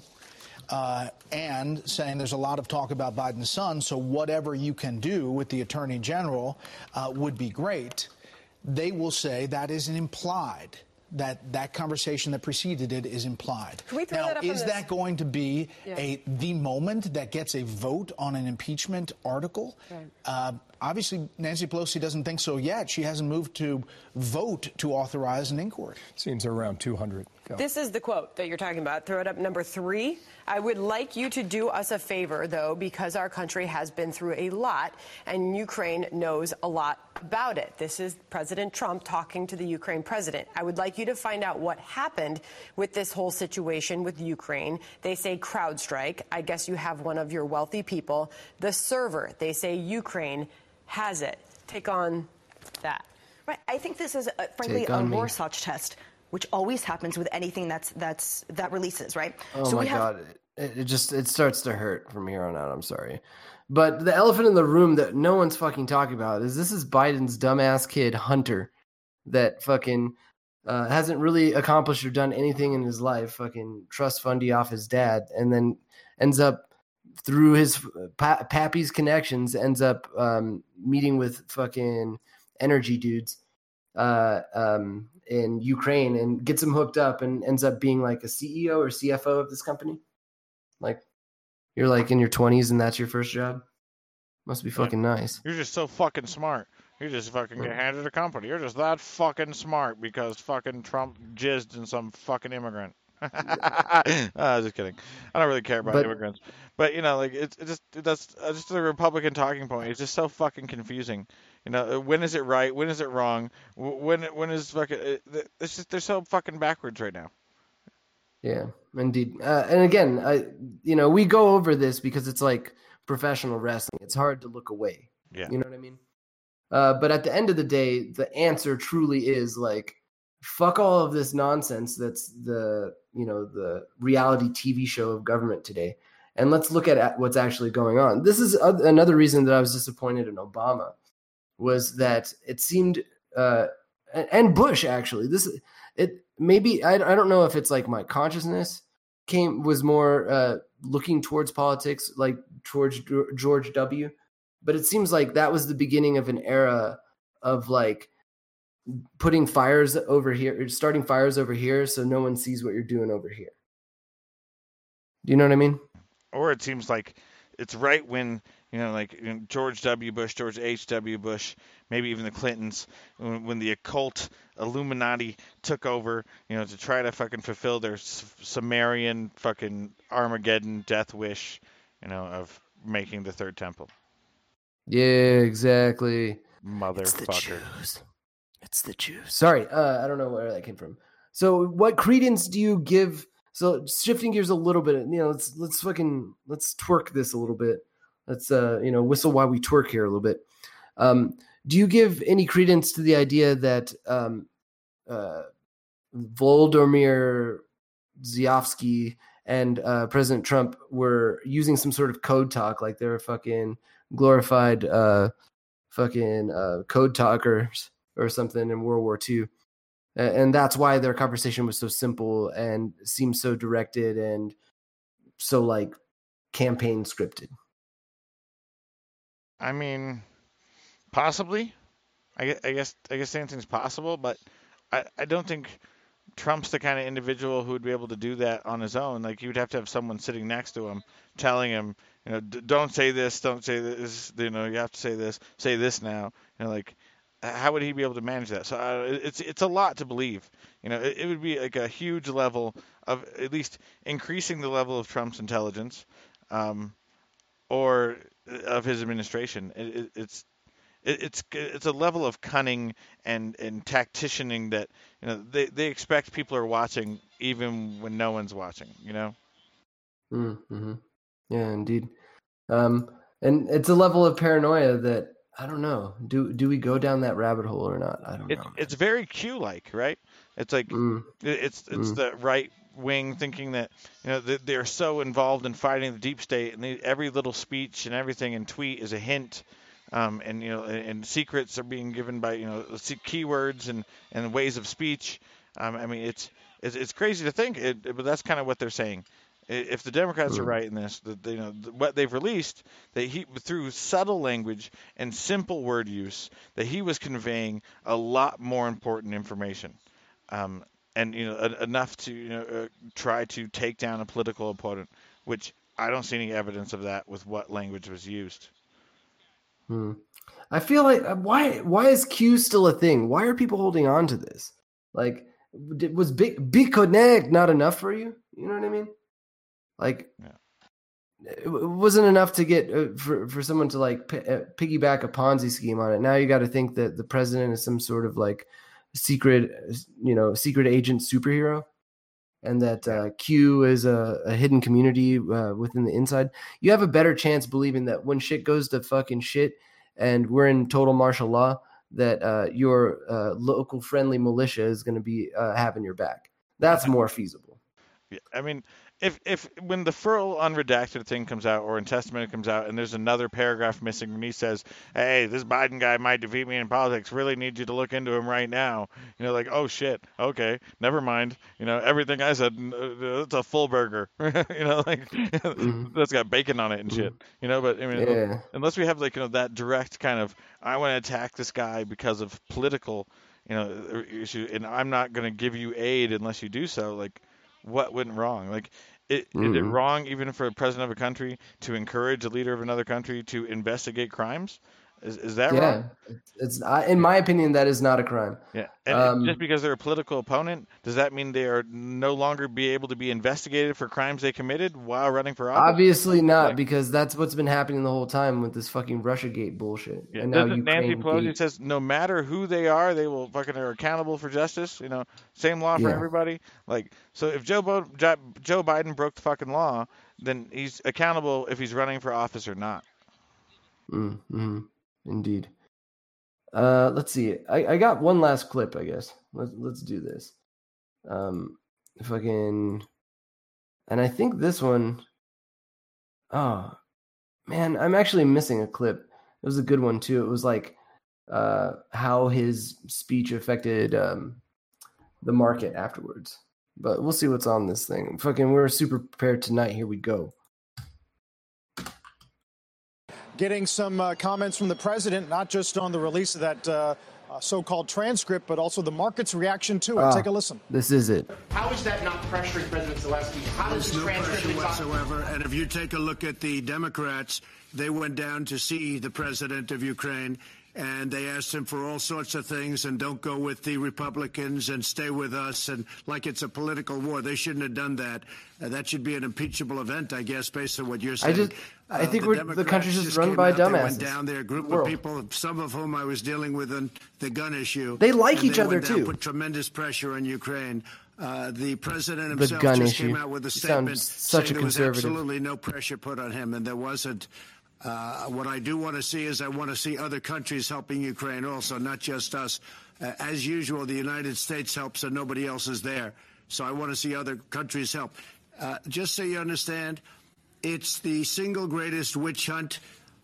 M: uh, and saying there's a lot of talk about Biden's son, so whatever you can do with the Attorney General uh, would be great. They will say that is an implied. That that conversation that preceded it is implied.
J: Can we throw
M: now,
J: that up on
M: is
J: this?
M: that going to be
J: Yeah.
M: a the moment that gets a vote on an impeachment article?
J: Right.
M: Uh, obviously, Nancy Pelosi doesn't think so yet. She hasn't moved to vote to authorize an inquiry.
N: Seems around two hundred. Go.
J: This is the quote that you're talking about. Throw it up, number three. I would like you to do us a favor, though, because our country has been through a lot, and Ukraine knows a lot about it. This is President Trump talking to the Ukraine president. I would like you to find out what happened with this whole situation with Ukraine. They say CrowdStrike. I guess you have one of your wealthy people. The server, they say Ukraine has it. Take on that.
O: Right. I think this is, uh, frankly,
C: Take
O: a
C: on me.
O: Rorschach test, which always happens with anything that's that's that releases, right?
C: Oh
O: so
C: my
O: we have,
C: god, it, it just it starts to hurt from here on out. I'm sorry, but the elephant in the room that no one's fucking talking about is this is Biden's dumbass kid Hunter, that fucking uh, hasn't really accomplished or done anything in his life. Fucking trust fundy off his dad, and then ends up through his pa- pappy's connections ends up um, meeting with fucking energy dudes uh, um, in Ukraine and gets him hooked up and ends up being like a C E O or C F O of this company. Like you're like in your twenties and that's your first job. Must be fucking nice.
D: You're just so fucking smart. You just fucking get handed a company. You're just that fucking smart because fucking Trump jizzed in some fucking immigrant. uh, just kidding. I don't really care about
C: But-
D: immigrants, but you know, like it's it just that's uh, just the Republican talking point. It's just so fucking confusing. You know, when is it right? When is it wrong? Wh- When when is fucking? it- It's just they're so fucking backwards right now.
C: Yeah, indeed. Uh, and again, I you know we go over this because it's like professional wrestling. It's hard to look away.
D: Yeah.
C: You know what I mean? Uh, but at the end of the day, the answer truly is like, fuck all of this nonsense that's the, you know, the reality T V show of government today. And let's look at, at what's actually going on. This is a, another reason that I was disappointed in Obama, was that it seemed, uh, and, and Bush actually, this, it maybe, I, I don't know if it's like my consciousness came, was more uh, looking towards politics, like towards George W. But it seems like that was the beginning of an era of like putting fires over here, starting fires over here, so no one sees what you're doing over here. Do you know what I mean?
D: Or it seems like it's right when, you know, like you know, George W. Bush, George H W. Bush, maybe even the Clintons, when, when the occult Illuminati took over, you know, to try to fucking fulfill their S- Sumerian fucking Armageddon death wish, you know, of making the third temple.
C: Yeah, exactly.
D: Motherfucker.
C: Jews. It's the Jews. Sorry, uh, I don't know where that came from. So, what credence do you give? So, shifting gears a little bit, you know, let's let's fucking let's twerk this a little bit. Let's uh, you know, whistle while we twerk here a little bit. Um, do you give any credence to the idea that um, uh, Volodymyr Zelensky and uh, President Trump were using some sort of code talk, like they're fucking glorified uh, fucking uh, code talkers or something in World War Two, And that's why their conversation was so simple and seemed so directed and so like campaign scripted.
D: I mean, possibly. I guess, I guess I guess anything's possible, but I, I don't think Trump's the kind of individual who would be able to do that on his own. Like, you would have to have someone sitting next to him telling him, you know, D- don't say this, don't say this, you know, you have to say this, say this now. You know, like, how would he be able to manage that? So uh, it's it's a lot to believe. You know, it, it would be like a huge level of at least increasing the level of Trump's intelligence, um, or of his administration. It, it, it's it, it's it's a level of cunning and, and tacticianing that, you know, they, they expect people are watching even when no one's watching. You know.
C: Mm-hmm. Yeah, indeed. Um, and it's a level of paranoia that, I don't know. Do do we go down that rabbit hole or not? I don't
D: It,
C: know.
D: it's very Q-like, right? It's like
C: Mm.
D: it- it's it's
C: Mm.
D: the right wing thinking that, you know, that they're so involved in fighting the deep state, and they, every little speech and everything and tweet is a hint, um, and you know, and, and secrets are being given by, you know, se- keywords and, and ways of speech. Um, I mean, it's it's, it's crazy to think, it, but that's kind of what they're saying. I- If the Democrats are
C: Mm.
D: right in this, that they, you know, th- what they've released, that he, through subtle language and simple word use, that he was conveying a lot more important information, um, and you know, en- enough to, you know, uh, try to take down a political opponent, which I don't see any evidence of that with what language was used.
C: Hmm. I feel like uh, why why is Q still a thing? Why are people holding on to this? Like, did, was big big connect not enough for you? You know what I mean? Like, it w- it wasn't enough to get uh, for for someone to like p- uh, piggyback a Ponzi scheme on it. Now you got to think that the president is some sort of like secret, uh, you know, secret agent superhero, and that uh, Q is a, a hidden community uh, within the inside. You have a better chance believing that when shit goes to fucking shit and we're in total martial law, that uh, your uh, local friendly militia is going to be uh, having your back. That's more feasible.
D: Yeah, I mean, if if when the full unredacted thing comes out or in testimony comes out, and there's another paragraph missing, and he says, "Hey, this Biden guy might defeat me in politics. Really need you to look into him right now." You know, like, oh shit, okay, never mind. You know, everything I said, uh, it's a full burger. You know, like that's got bacon on it and shit. You know, but I mean,
C: Yeah.
D: unless we have like, you know, that direct kind of, I want to attack this guy because of political, you know, issue, and I'm not going to give you aid unless you do so. Like, what went wrong? Like, it, is it
C: Mhm.
D: wrong even for a president of a country to encourage a leader of another country to investigate crimes? Is is that
C: Yeah,
D: wrong?
C: it's I, in my opinion that is not a crime.
D: Yeah, and
C: Um,
D: just because they're a political opponent, does that mean they are no longer be able to be investigated for crimes they committed while running for office?
C: Obviously not, because that's what's been happening the whole time with this fucking Russiagate bullshit.
D: Yeah,
C: And now
D: doesn't Nancy
C: Ukraine
D: Pelosi
C: gate.
D: says no matter who they are, they will fucking are accountable for justice. You know, same law for
C: Yeah.
D: everybody. Like, so if Joe Bo- Jo- Joe Biden broke the fucking law, then he's accountable if he's running for office or not.
C: Mm, mm, indeed. Uh, let's see. I, I got one last clip, I guess. Let's let's do this. Um, fucking, and I think this one. Oh, man, I'm actually missing a clip. It was a good one too. It was like uh, how his speech affected um, the market afterwards. But we'll see what's on this thing. Fucking, we're super prepared tonight. Here we go.
P: Getting some uh, comments from the president, not just on the release of that uh, uh, so-called transcript, but also the market's reaction to it.
C: Ah,
P: Take a listen.
C: This is it.
E: How is that not pressuring President Zelensky? How does
F: There's
E: the
F: no
E: transcript
F: pressure
E: exhaust-
F: whatsoever. And if you take a look at the Democrats, they went down to see the president of Ukraine, and they asked him for all sorts of things, and don't go with the Republicans and stay with us, and like it's a political war. They shouldn't have done that. Uh, that should be an impeachable event, I guess, based on what you're saying.
C: I just, I
F: Uh,
C: think
F: the
C: we're, the
F: Democrats
C: country's just run
F: came
C: by
F: out, they
C: dumbasses.
F: went down there, a group of
C: World.
F: people, some of whom I was dealing with on the gun issue.
C: They like
F: and
C: each
F: they
C: other,
F: went down,
C: too.
F: Put tremendous pressure on Ukraine. Uh, the president
C: The
F: himself
C: gun
F: just
C: issue.
F: came out with a
C: You
F: statement
C: sound such
F: saying
C: a
F: there was
C: conservative.
F: absolutely no pressure put on him, and there wasn't. Uh, what I do want to see is I want to see other countries helping Ukraine also, not just us. Uh, as usual, the United States helps and nobody else is there. So I want to see other countries help. Uh, just so you understand, it's the single greatest witch hunt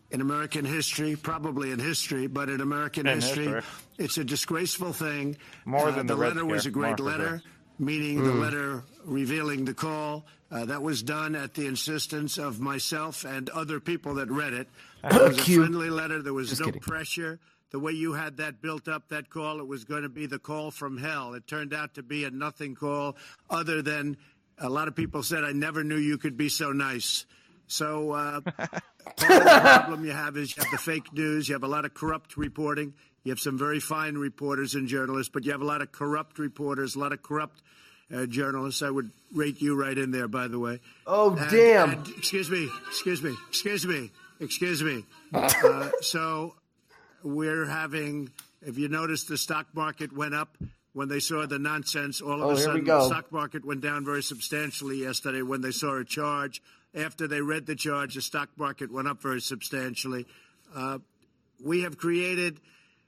F: in American history, probably in history, but in American
D: In
F: history,
D: history.
F: it's a disgraceful thing.
D: More
F: Uh,
D: than
F: the
D: the Red
F: letter was
D: Scare.
F: a great
D: More for
F: letter,
D: sure.
F: meaning the
D: Mm.
F: letter revealing the call. Uh, that was done at the insistence of myself and other people that read it. It was a
C: Cute.
F: friendly letter. There was
C: Just
F: no
C: kidding.
F: pressure. The way you had that built up, that call, it was going to be the call from hell. It turned out to be a nothing call, other than a lot of people said, I never knew you could be so nice. So uh, part of the problem you have is you have the fake news. You have a lot of corrupt reporting. You have some very fine reporters and journalists, but you have a lot of corrupt reporters, a lot of corrupt uh, journalists. I would rate you right in there, by the way.
C: Oh,
F: And-
C: damn.
F: and- excuse me, excuse me, excuse me, excuse me. Uh, so we're having, if you notice, the stock market went up when they saw the nonsense. All of
C: Oh,
F: a
C: here we
F: sudden,
C: go.
F: the stock market went down very substantially yesterday when they saw a charge. After they read the charge, the stock market went up very substantially. Uh, we have created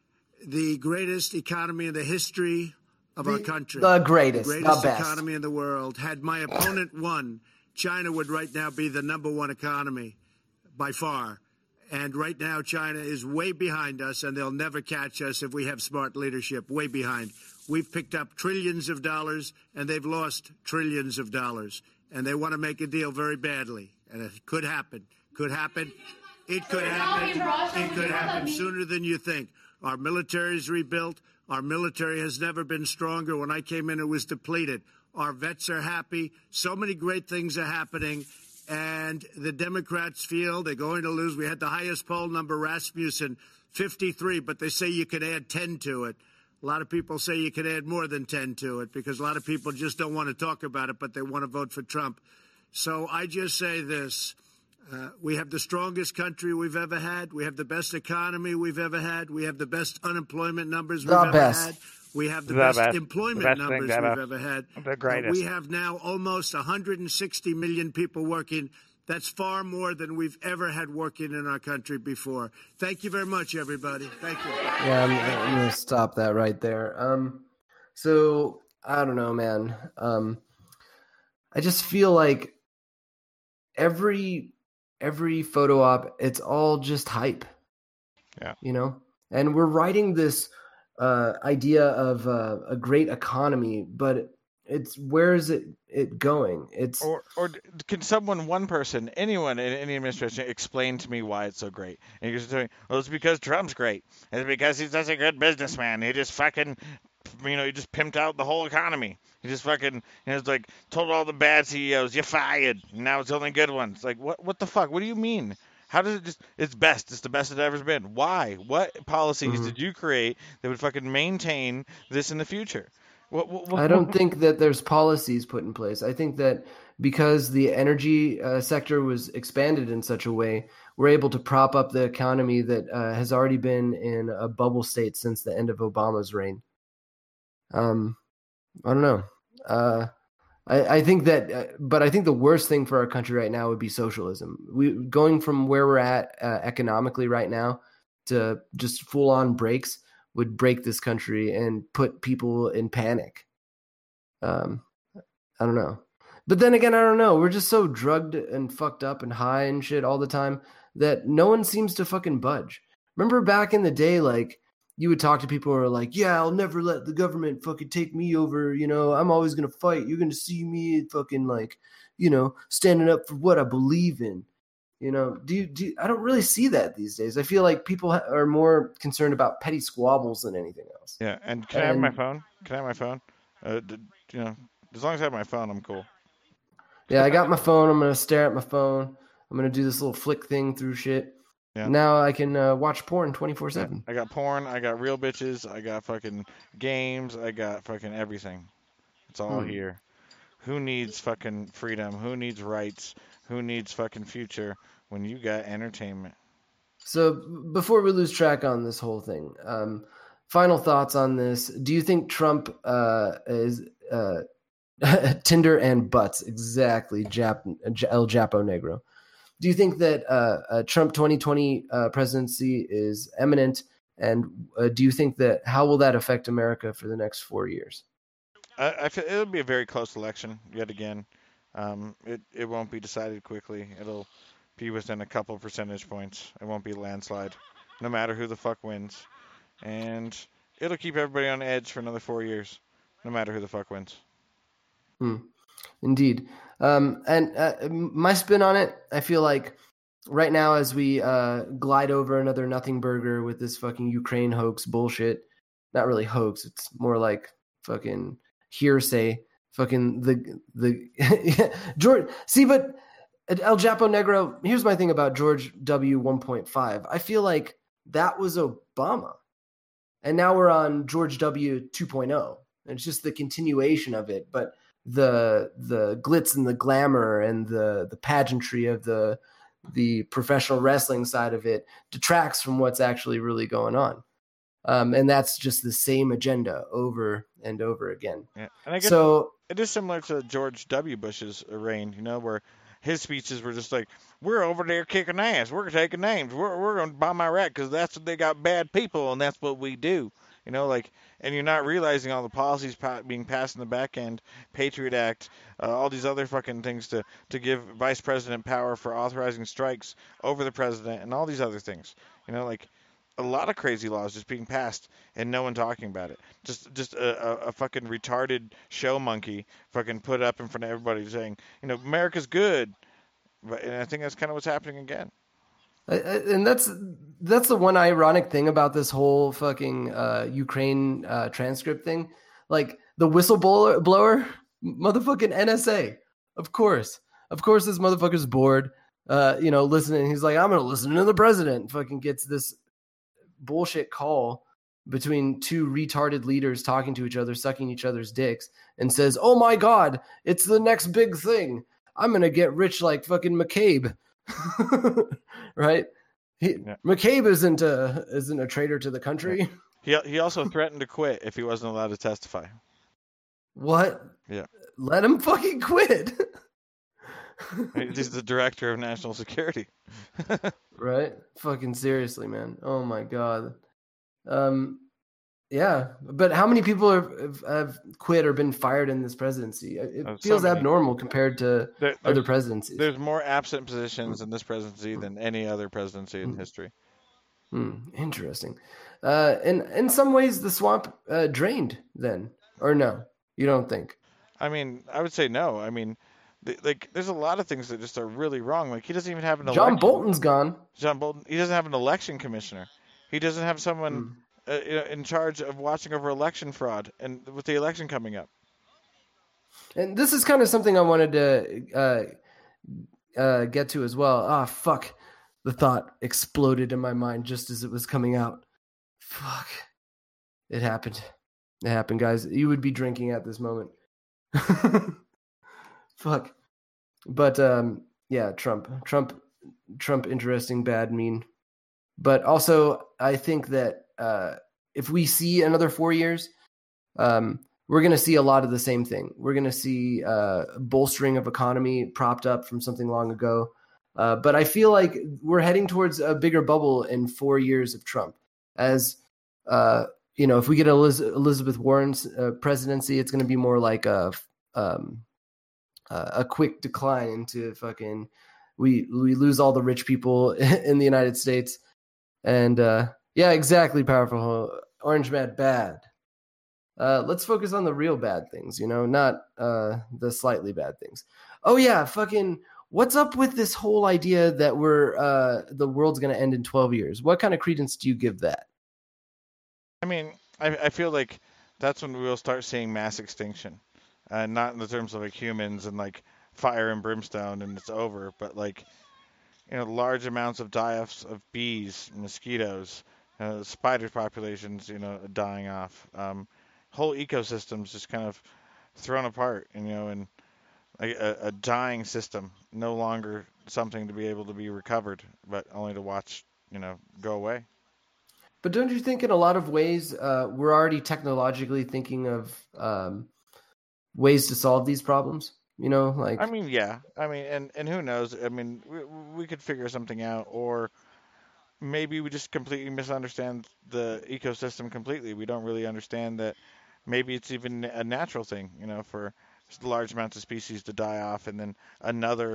F: the greatest economy in the history of our country.
C: the greatest,
F: The
C: the
F: greatest
C: best.
F: economy in the world. Had my opponent won, China would right now be the number one economy by far. And right now, China is way behind us, and they'll never catch us if we have smart leadership. Way behind. We've picked up trillions of dollars, and they've lost trillions of dollars. And they want to make a deal very badly. And it could happen. Could happen. It could happen. It could happen sooner than you think. Our military is rebuilt. Our military has never been stronger. When I came in, it was depleted. Our vets are happy. So many great things are happening. And the Democrats feel they're going to lose. We had the highest poll number, Rasmussen, fifty-three, but they say you could add ten to it. A lot of people say you could add more than ten to it because a lot of people just don't want to talk about it, but they want to vote for Trump. So I just say this. Uh, we have the strongest country we've ever had. We have the best economy we've ever had. We have the best unemployment numbers we've
C: The
F: ever
C: best.
F: had. We have the,
D: The
F: best,
D: best.
F: employment
D: The best
F: numbers
D: thing
F: we've
D: ever.
F: ever had.
D: The
F: Uh,
D: greatest.
F: we have now almost one hundred sixty million people working. That's far more than we've ever had working in our country before. Thank you very much, everybody. Thank you.
C: Yeah, I'm, I'm gonna stop that right there. Um, so I don't know, man. Um, I just feel like every every photo op, it's all just hype.
D: Yeah.
C: You know, and we're writing this uh, idea of uh, a great economy, but it's where is it it going? It's
D: Or, or d- can someone, one person, anyone in any administration, explain to me why it's so great? And you're just saying, well, it's because Trump's great. It's because he's such a good businessman. He just fucking, you know, he just pimped out the whole economy. He just fucking, you know, it's like told all the bad C E Os, you're fired. Now it's the only good ones. Like, what? What the fuck? What do you mean? How does it just? It's best. It's the best it's ever been. Why? What policies
C: Mhm.
D: did you create that would fucking maintain this in the future? What, what, what,
C: I don't think that there's policies put in place. I think that because the energy uh, sector was expanded in such a way, we're able to prop up the economy that uh, has already been in a bubble state since the end of Obama's reign. Um, I don't know. Uh, I, I think that, uh, but I think the worst thing for our country right now would be socialism. We going from where we're at uh, economically right now to just full on breaks would break this country and put people in panic. Um, I don't know. But then again, I don't know. We're just so drugged and fucked up and high and shit all the time that no one seems to fucking budge. Remember back in the day, like, you would talk to people who are like, yeah, I'll never let the government fucking take me over. You know, I'm always going to fight. You're going to see me fucking like, you know, standing up for what I believe in. You know, do you, do you, I don't really see that these days. I feel like people ha- are more concerned about petty squabbles than anything else.
D: Yeah, and can I have my
C: And-
D: phone? Can I have my phone? Uh, d- you know, as long as I have my phone, I'm cool.
C: Yeah, I got my phone. I'm going to stare at my phone. I'm going to do this little flick thing through shit.
D: Yeah.
C: Now I can uh, watch porn twenty-four seven.
D: I got porn. I got real bitches. I got fucking games. I got fucking everything. It's all
C: Hmm.
D: here. Who needs fucking freedom? Who needs rights? Who needs fucking future when you got entertainment?
C: So b- before we lose track on this whole thing, um, final thoughts on this. Do you think Trump uh, is uh, Tinder and butts? Exactly, Jap- El Japo Negro. Do you think that uh, a Trump twenty twenty uh, presidency is imminent? And uh, do you think that how will that affect America for the next four years?
D: I, I feel it'll be a very close election yet again. Um, it it won't be decided quickly. It'll be within a couple percentage points. It won't be a landslide, no matter who the fuck wins. And it'll keep everybody on edge for another four years, no matter who the fuck wins.
C: Hmm. Indeed. Um, and uh, my spin on it, I feel like right now as we uh, glide over another nothing burger with this fucking Ukraine hoax bullshit, not really hoax, it's more like fucking hearsay. Fucking the the George. See, but El Chapo Negro. Here's my thing about George W. one point five. I feel like that was Obama, and now we're on George W. two point oh. And it's just the continuation of it, but the the glitz and the glamour and the the pageantry of the the professional wrestling side of it detracts from what's actually really going on. Um, and that's just the same agenda over and over again.
D: Yeah. And I guess
C: so
D: it is similar to George W. Bush's reign, you know, where his speeches were just like, we're over there kicking ass. We're taking names. We're, we're going to bomb Iraq because that's what they got bad people, and that's what we do. You know, like, and you're not realizing all the policies pa- being passed in the back end, Patriot Act, uh, all these other fucking things to, to give vice president power for authorizing strikes over the president and all these other things. You know, like, a lot of crazy laws just being passed and no one talking about it. Just just a, a, a fucking retarded show monkey fucking put up in front of everybody saying, you know, America's good. But, and I think that's kind of what's happening again.
C: And that's that's the one ironic thing about this whole fucking uh, Ukraine uh, transcript thing. Like the whistleblower blower, motherfucking N S A. Of course. Of course this motherfucker's bored, uh, you know, listening. He's like, I'm going to listen to the president. Fucking gets this bullshit call between two retarded leaders talking to each other, sucking each other's dicks, and says, oh my God, it's the next big thing. I'm going to get rich like fucking McCabe. Right? He, yeah. McCabe isn't a, isn't a traitor to the country.
D: Yeah. He, he also threatened to quit if he wasn't allowed to testify.
C: What?
D: Yeah.
C: Let him fucking quit.
D: He's the director of national security.
C: Right? Fucking seriously, man. Oh my God. Um, yeah. But how many people have, have quit or been fired in this presidency? It
D: oh,
C: feels
D: so
C: abnormal compared to
D: there,
C: other presidencies.
D: There's more absent positions in this presidency than any other presidency in history.
C: Hmm. Interesting. Uh, in, in some ways, the swamp uh, drained then. Or no? You don't think?
D: I mean, I would say no. I mean, like, there's a lot of things that just are really wrong. Like, he doesn't even have an election.
C: John Bolton's gone.
D: John Bolton. He doesn't have an election commissioner. He doesn't have someone mm. uh, in charge of watching over election fraud, and with the election coming up.
C: And this is kind of something I wanted to uh, uh, get to as well. Ah, fuck. The thought exploded in my mind just as it was coming out. Fuck. It happened. It happened, guys. You would be drinking at this moment. Fuck. But um, yeah, Trump, Trump, Trump, interesting, bad, mean. But also, I think that uh, if we see another four years, um, we're going to see a lot of the same thing. We're going to see uh, bolstering of economy propped up from something long ago. Uh, but I feel like we're heading towards a bigger bubble in four years of Trump. As uh, you know, if we get Eliz- Elizabeth Warren's uh, presidency, it's going to be more like a um, uh, a quick decline into fucking. We we lose all the rich people in the United States, and uh, yeah, exactly. Powerful Orange Man bad. Uh, let's focus on the real bad things, you know, not uh, the slightly bad things. Oh yeah, fucking. What's up with this whole idea that we're uh, the world's going to end in twelve years? What kind of credence do you give that?
D: I mean, I, I feel like that's when we'll start seeing mass extinction, uh, not in the terms of like humans and like fire and brimstone and it's over, but like, you know, large amounts of die-offs of bees, mosquitoes, uh, spider populations, you know, dying off, um, whole ecosystems just kind of thrown apart, you know, and a, a dying system, no longer something to be able to be recovered, but only to watch, you know, go away.
C: But don't you think in a lot of ways uh, we're already technologically thinking of um, ways to solve these problems? You know, like
D: I mean, yeah, I mean, and, and who knows? I mean, we, we could figure something out, or maybe we just completely misunderstand the ecosystem completely. We don't really understand that maybe it's even a natural thing, you know, for large amounts of species to die off and then another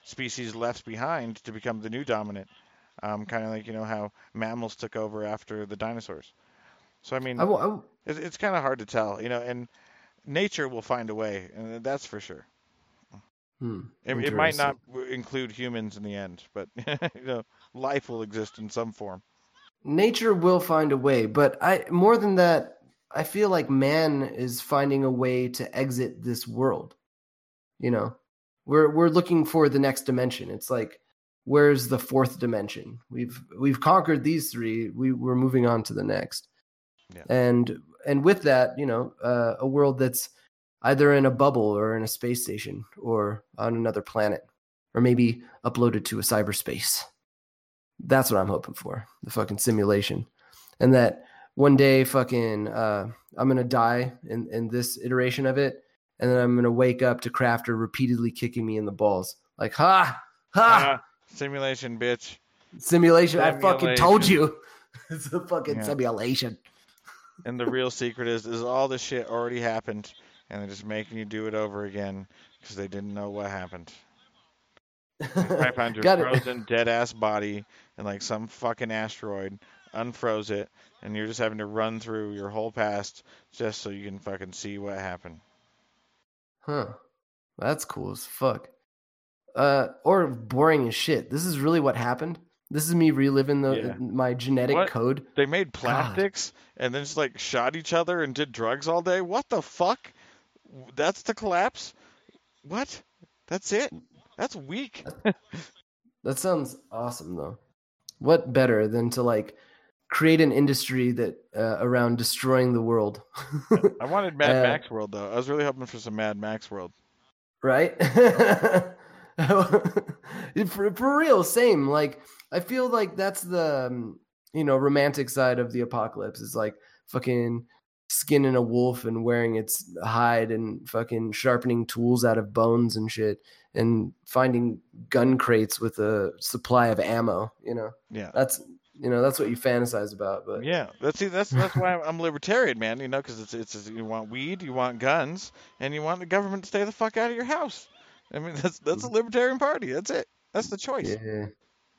D: species left behind to become the new dominant. Um, kind of like, you know, how mammals took over after the dinosaurs. So, I mean,
C: I, w- I w-
D: it's, it's kind of hard to tell, you know, and nature will find a way, and that's for sure.
C: Hmm,
D: It, it might not
C: interesting.
D: w- include humans in the end, but, you know, life will exist in some form.
C: Nature will find a way, but I more than that, I feel like man is finding a way to exit this world. You know, we're we're looking for the next dimension. It's like, where's the fourth dimension? We've we've conquered these three. We we're moving on to the next.
D: Yeah.
C: And and with that, you know, uh, a world that's either in a bubble or in a space station or on another planet, or maybe uploaded to a cyberspace. That's what I'm hoping for. The fucking simulation, and that one day, fucking, uh, I'm gonna die in in this iteration of it, and then I'm gonna wake up to Crafter repeatedly kicking me in the balls, like ha ha.
D: Ah, simulation, bitch.
C: Simulation. I fucking told
D: Simulation.
C: you. It's a fucking
D: Yeah.
C: simulation.
D: And the real secret is, is all this shit already happened, and they're just making you do it over again because they didn't know what happened. I found your
C: Got it.
D: frozen, dead-ass body in like some fucking asteroid, unfroze it, and you're just having to run through your whole past just so you can fucking see what happened.
C: Huh. That's cool as fuck. Uh, or boring as shit. This is really what happened. This is me reliving the
D: Yeah.
C: my genetic
D: What?
C: code.
D: They made plastics and then just like shot each other and did drugs all day? What the fuck? That's the collapse? What? That's it? That's weak.
C: That sounds awesome, though. What better than to like create an industry that uh, around destroying the world?
D: I wanted Mad
C: Uh,
D: Max World, though. I was really hoping for some Mad Max World.
C: Right? for, for real, same. Like, I feel like that's the um, you know romantic side of the apocalypse. Is like fucking skinning a wolf and wearing its hide and fucking sharpening tools out of bones and shit, and finding gun crates with a supply of ammo. You know,
D: Yeah.
C: that's you know that's what you fantasize about. But
D: Yeah, that's see, that's that's why I'm libertarian, man. You know, because it's, it's it's you want weed, you want guns, and you want the government to stay the fuck out of your house. I mean, that's that's a libertarian party. That's it. That's the choice.
C: yeah,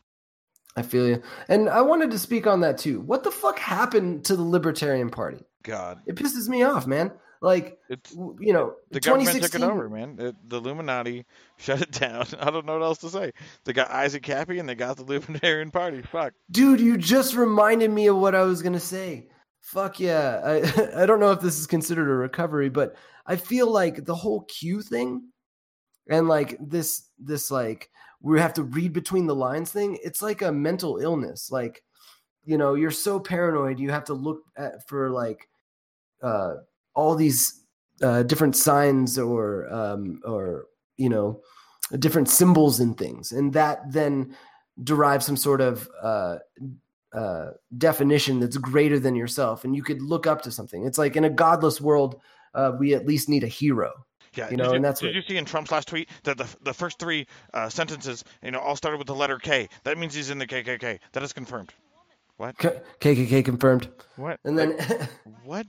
C: I feel you. And I wanted to speak on that too. What the fuck happened to the Libertarian Party?
D: God,
C: It pisses me off, man. Like,
D: It's
C: w- you know,
D: the government took it
C: 2016
D: over, man. It, the Illuminati shut it down. I don't know what else to say. They got Isaac Cappy and they got the Libertarian Party. Fuck.
C: Dude, you just reminded me of what I was gonna say. Fuck yeah. I I don't know if this is considered a recovery, but I feel like the whole Q thing and like this this like we have to read between the lines thing, it's like a mental illness. Like, you know, you're so paranoid, you have to look at for like uh all these uh different signs or um or you know different symbols and things, and that then derives some sort of uh uh, definition that's greater than yourself, and you could look up to something. It's like in a godless world, uh, we at least need a hero.
D: Yeah,
C: you know,
D: did you,
C: and that's
D: did
C: what.
D: you see in Trump's last tweet that the the first three uh, sentences, you know, all started with the letter K? That means he's in the K K K. That is confirmed. What?
C: K- KKK confirmed.
D: What?
C: And then,
D: Like, what?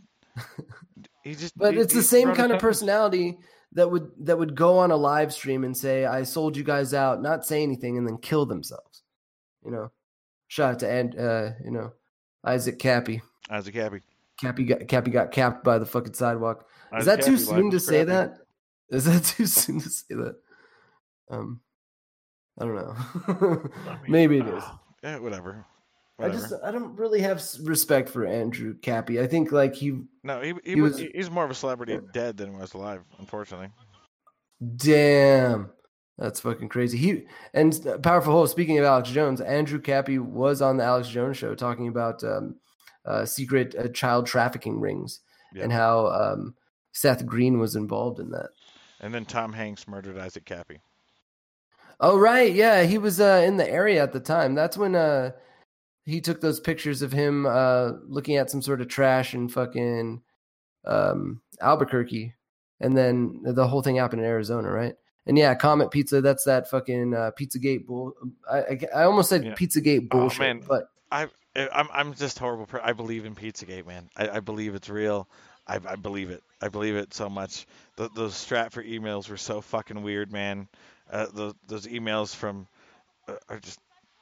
D: He just.
C: but
D: he-
C: it's
D: he
C: the same
D: wrote a
C: kind of
D: sentence.
C: personality that would that would go on a live stream and say, "I sold you guys out," not say anything, and then kill themselves. You know, shout out to and uh, you know, Isaac Cappy.
D: Isaac Cappy.
C: Cappy got Cappy got capped by the fucking sidewalk. Is
D: Isaac
C: that too
D: Cappy,
C: soon
D: life
C: to
D: is
C: say
D: crappy.
C: that? Is that too soon to say that? Um, I don't know. Maybe it is.
D: Yeah, whatever.
C: I
D: Whatever.
C: just I don't really have s- respect for Andrew Cappy. I think like he
D: No, he he,
C: he
D: was,
C: was-
D: he's more of a celebrity dead than he was alive, unfortunately.
C: damn. That's fucking crazy. He and uh, powerful host. Speaking of Alex Jones, Andrew Cappy was on the Alex Jones show talking about um, uh, secret uh, child trafficking rings
D: Yeah.
C: and how um, Seth Green was involved in that.
D: And then Tom Hanks murdered Isaac Cappy.
C: Oh right, yeah, he was uh, in the area at the time. That's when uh, he took those pictures of him uh, looking at some sort of trash in fucking um, Albuquerque, and then the whole thing happened in Arizona, right? And yeah, Comet Pizza, that's that fucking uh, Pizzagate bull. I, I, I almost said
D: Yeah.
C: Pizzagate bullshit,
D: Oh, man.
C: but
D: I I'm I'm just horrible. Per- I believe in Pizzagate, man. I, I believe it's real. I I believe it. I believe it so much. The, those Stratford emails were so fucking weird, man. uh, those those emails from uh, are just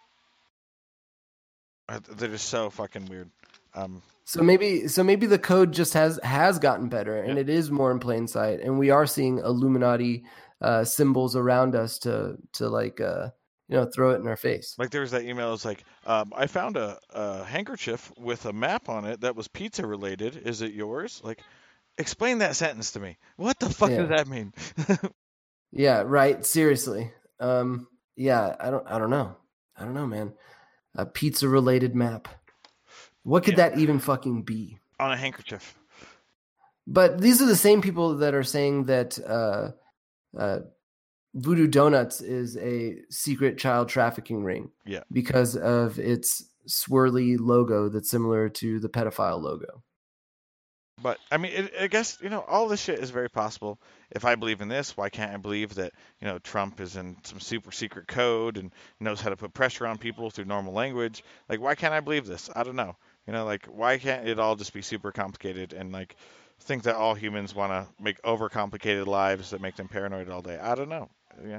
D: uh, they're just so fucking weird. Um,
C: So maybe, so maybe the code just has has gotten better, and it is more in plain sight, and we are seeing Illuminati uh, symbols around us to to like uh, you know throw it in our face.
D: Like there was that email. It's like um, I found a, a handkerchief with a map on it that was pizza related. Is it yours? Like, explain that sentence to me. What the fuck
C: Yeah.
D: does that mean?
C: Yeah, right. Seriously. Um, yeah, I don't I don't know. I don't know, man. A pizza related map. What could
D: Yeah.
C: that even fucking be?
D: On a handkerchief.
C: But these are the same people that are saying that uh, uh, Voodoo Donuts is a secret child trafficking ring.
D: Yeah.
C: Because of its swirly logo that's similar to the pedophile logo.
D: But I mean, it, I guess you know all this shit is very possible. If I believe in this, why can't I believe that you know Trump is in some super secret code and knows how to put pressure on people through normal language? Like, why can't I believe this? I don't know. You know, like why can't it all just be super complicated and like think that all humans want to make overcomplicated lives that make them paranoid all day? I don't know. Yeah.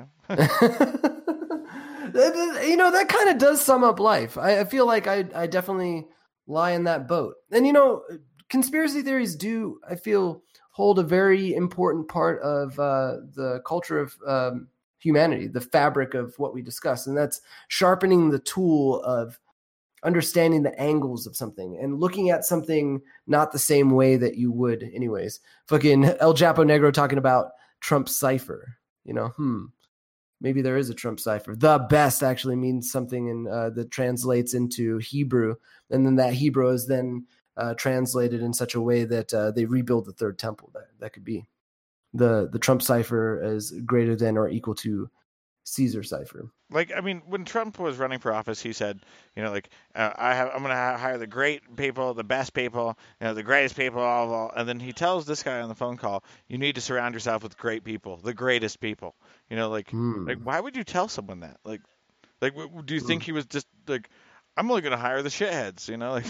C: You know, that kind of does sum up life. I, I feel like I, I definitely lie in that boat. And, you know, conspiracy theories do, I feel, hold a very important part of uh, the culture of um, humanity, the fabric of what we discuss. And that's sharpening the tool of understanding the angles of something and looking at something not the same way that you would anyways. Fucking El Chapo Negro talking about Trump cipher. You know, hmm. Maybe there is a Trump cipher. The best actually means something in, uh, that translates into Hebrew. And then that Hebrew is then uh, translated in such a way that uh, they rebuild the third temple. That, that could be. The, the Trump cipher is greater than or equal to Caesar cipher.
D: Like, I mean, when Trump was running for office, he said, you know, like, uh, I have, I'm going to hire the great people, the best people, you know, the greatest people, all of all. And then he tells this guy on the phone call, you need to surround yourself with great people, the greatest people. You know, like,
C: Hmm.
D: like, why would you tell someone that? Like, like, w- do you think he was just like, I'm only going to hire the shitheads, you know, like,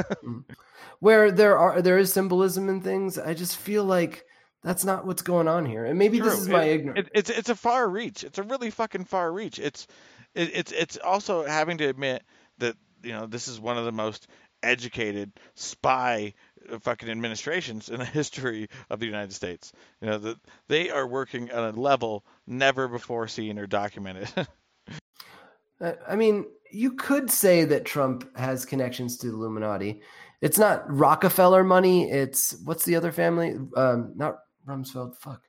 C: Where there are, there is symbolism in things. I just feel like that's not what's going on here. And maybe this
D: True.
C: is my
D: It-
C: ignorance.
D: It, it's it's a far reach. It's a really fucking far reach. It's it, it's it's also having to admit that you know this is one of the most educated spy uh, fucking administrations in the history of the United States. You know that they are working on a level never before seen or documented.
C: I I mean, you could say that Trump has connections to the Illuminati. It's not Rockefeller money. It's what's the other family? Um, not Rumsfeld. Fuck.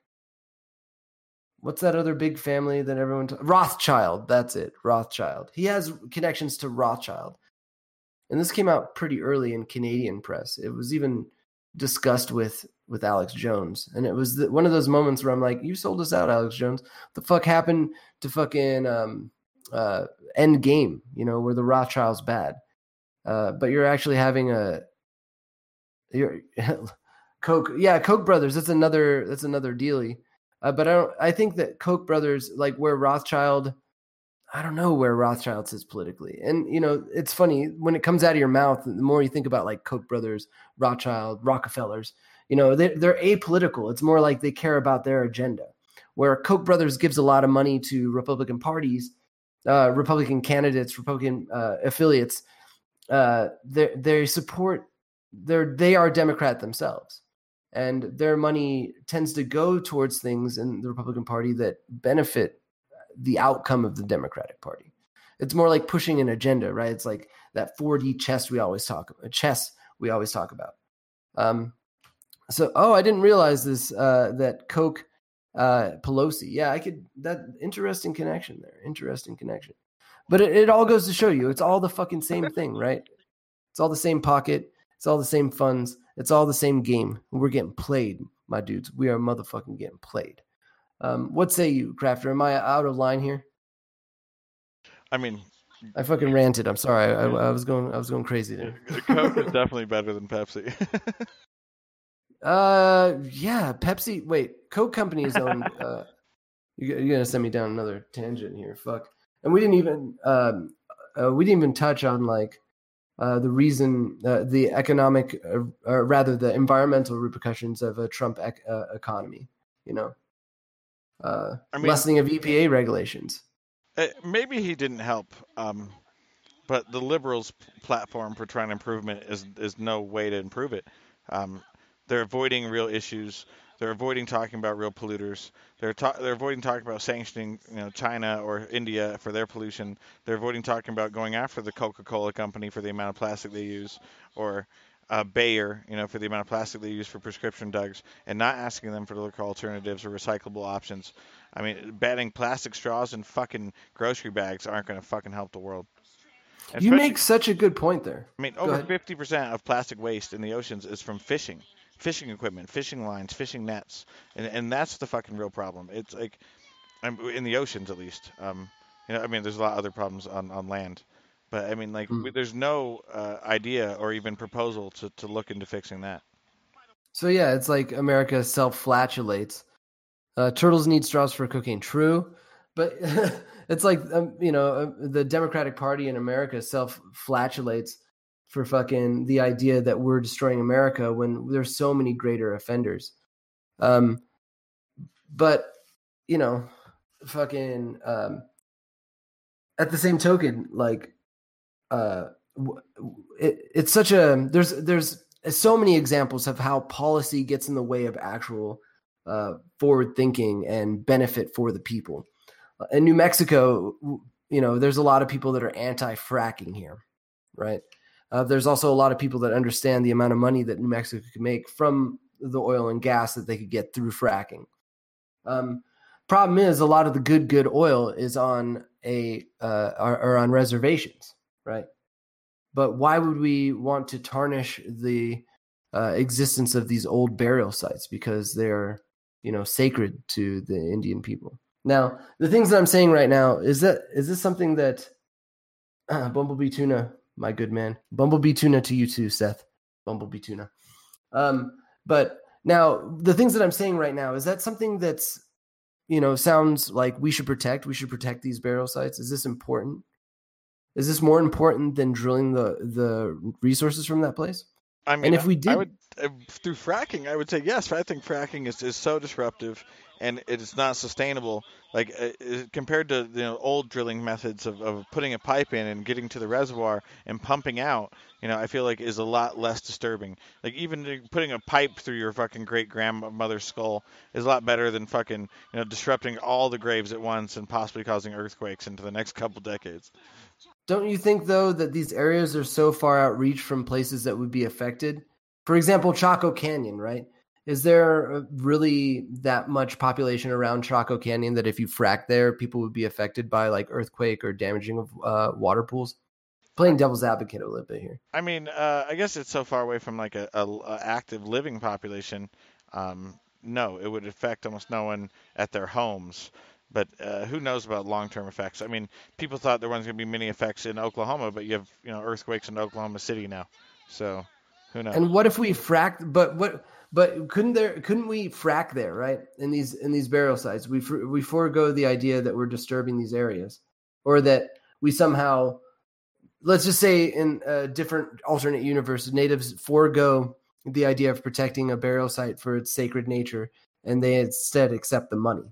C: What's that other big family that everyone t- Rothschild? That's it. Rothschild. He has connections to Rothschild, and this came out pretty early in Canadian press. It was even discussed with with Alex Jones, and it was the, one of those moments where I'm like, "You sold us out, Alex Jones. The fuck happened to fucking um, uh, End Game? You know, where the Rothschilds bad, uh, but you're actually having a you're Koch, yeah, Koch brothers. That's another that's another dealie." Uh, but I don't. I think that Koch brothers, like where Rothschild, I don't know where Rothschild sits politically. And you know, it's funny when it comes out of your mouth. The more you think about like Koch brothers, Rothschild, Rockefellers, you know, they, they're apolitical. It's more like they care about their agenda. Where Koch brothers gives a lot of money to Republican parties, uh, Republican candidates, Republican uh, affiliates. Uh, they they support. They're they are Democrat themselves. And their money tends to go towards things in the Republican Party that benefit the outcome of the Democratic Party. It's more like pushing an agenda, right? It's like that four D chess we always talk about. Chess we always talk about. Um, so, oh, I didn't realize this. Uh, that Koch uh, Pelosi, yeah, I could. That interesting connection there. Interesting connection. But it, it all goes to show you, it's all the fucking same thing, right? It's all the same pocket. It's all the same funds. It's all the same game. We're getting played, my dudes. We are motherfucking getting played. Um, what say you, Crafter? Am I out of line here?
D: I mean,
C: I fucking ranted. I'm sorry. I, I was going. I was going crazy there.
D: Coke is definitely better than Pepsi.
C: uh, yeah, Pepsi. Wait, Coke Company is owned. Uh, you're, you're gonna send me down another tangent here. Fuck. And we didn't even. Um, uh, we didn't even touch on like. Uh, the reason, uh, the economic, uh, or rather the environmental repercussions of a Trump ec- uh, economy, you know? uh,
D: I mean,
C: lessening of E P A regulations.
D: Uh, maybe he didn't help, um, but the liberals' platform for trying improvement is is no way to improve it. Um, they're avoiding real issues. They're avoiding talking about real polluters. They're ta- they're avoiding talking about sanctioning, you know, China or India for their pollution. They're avoiding talking about going after the Coca-Cola company for the amount of plastic they use, or uh, Bayer, you know, for the amount of plastic they use for prescription drugs, and not asking them for liquor alternatives or recyclable options. I mean, banning plastic straws and fucking grocery bags aren't going to fucking help the world.
C: You make such a good point there.
D: I mean,
C: Go
D: over
C: ahead.
D: fifty percent of plastic waste in the oceans is from fishing. Fishing equipment, fishing lines, fishing nets, and and that's the fucking real problem. It's like, um, in the oceans at least. Um, you know, I mean, there's a lot of other problems on, on land, but I mean, like,
C: Mm.
D: we, there's no uh, idea or even proposal to, to look into fixing that.
C: So yeah, it's like America self-flatulates. Uh, turtles need straws for cocaine. True, but it's like um, you know uh, the Democratic Party in America self-flatulates for fucking the idea that we're destroying America when there's so many greater offenders. Um, but you know, fucking um, at the same token, like uh, w- it, it's such a there's there's so many examples of how policy gets in the way of actual uh, forward thinking and benefit for the people. In New Mexico, you know, there's a lot of people that are anti-fracking here, right? Uh, there's also a lot of people that understand the amount of money that New Mexico can make from the oil and gas that they could get through fracking. Um, problem is, a lot of the good, good oil is on a uh, are, are on reservations, right? But why would we want to tarnish the uh, existence of these old burial sites? Because they're, you know, sacred to the Indian people. Now, the things that I'm saying right now, is that is this something that uh, Bumblebee Tuna, my good man, Bumblebee Tuna to you too, Seth, Bumblebee Tuna. Um, but now the things that I'm saying right now, is that something that's, you know, sounds like we should protect, we should protect these burial sites? Is this important? Is this more important than drilling the, the resources from that place?
D: I mean,
C: and if we did,
D: I would uh, through fracking, I would say yes. But I think fracking is, is so disruptive, and it's not sustainable. Like uh, compared to, you know, old drilling methods of, of putting a pipe in and getting to the reservoir and pumping out, you know, I feel like is a lot less disturbing. Like even putting a pipe through your fucking great grandmother's skull is a lot better than fucking, you know, disrupting all the graves at once and possibly causing earthquakes into the next couple decades.
C: Don't you think, though, that these areas are so far outreach from places that would be affected? For example, Chaco Canyon, right? Is there really that much population around Chaco Canyon that if you frack there, people would be affected by like earthquake or damaging of uh, water pools? Playing devil's advocate a little bit here.
D: I mean, uh, I guess it's so far away from like a, a, a active living population. Um, no, it would affect almost no one at their homes. But uh, who knows about long-term effects? I mean, people thought there wasn't going to be many effects in Oklahoma, but you have, you know, earthquakes in Oklahoma City now. So who knows?
C: And what if we fracked? But what? But couldn't there? Couldn't we frack there? Right in these in these burial sites, we we forego the idea that we're disturbing these areas, or that we somehow, let's just say in a different alternate universe, natives forego the idea of protecting a burial site for its sacred nature, and they instead accept the money.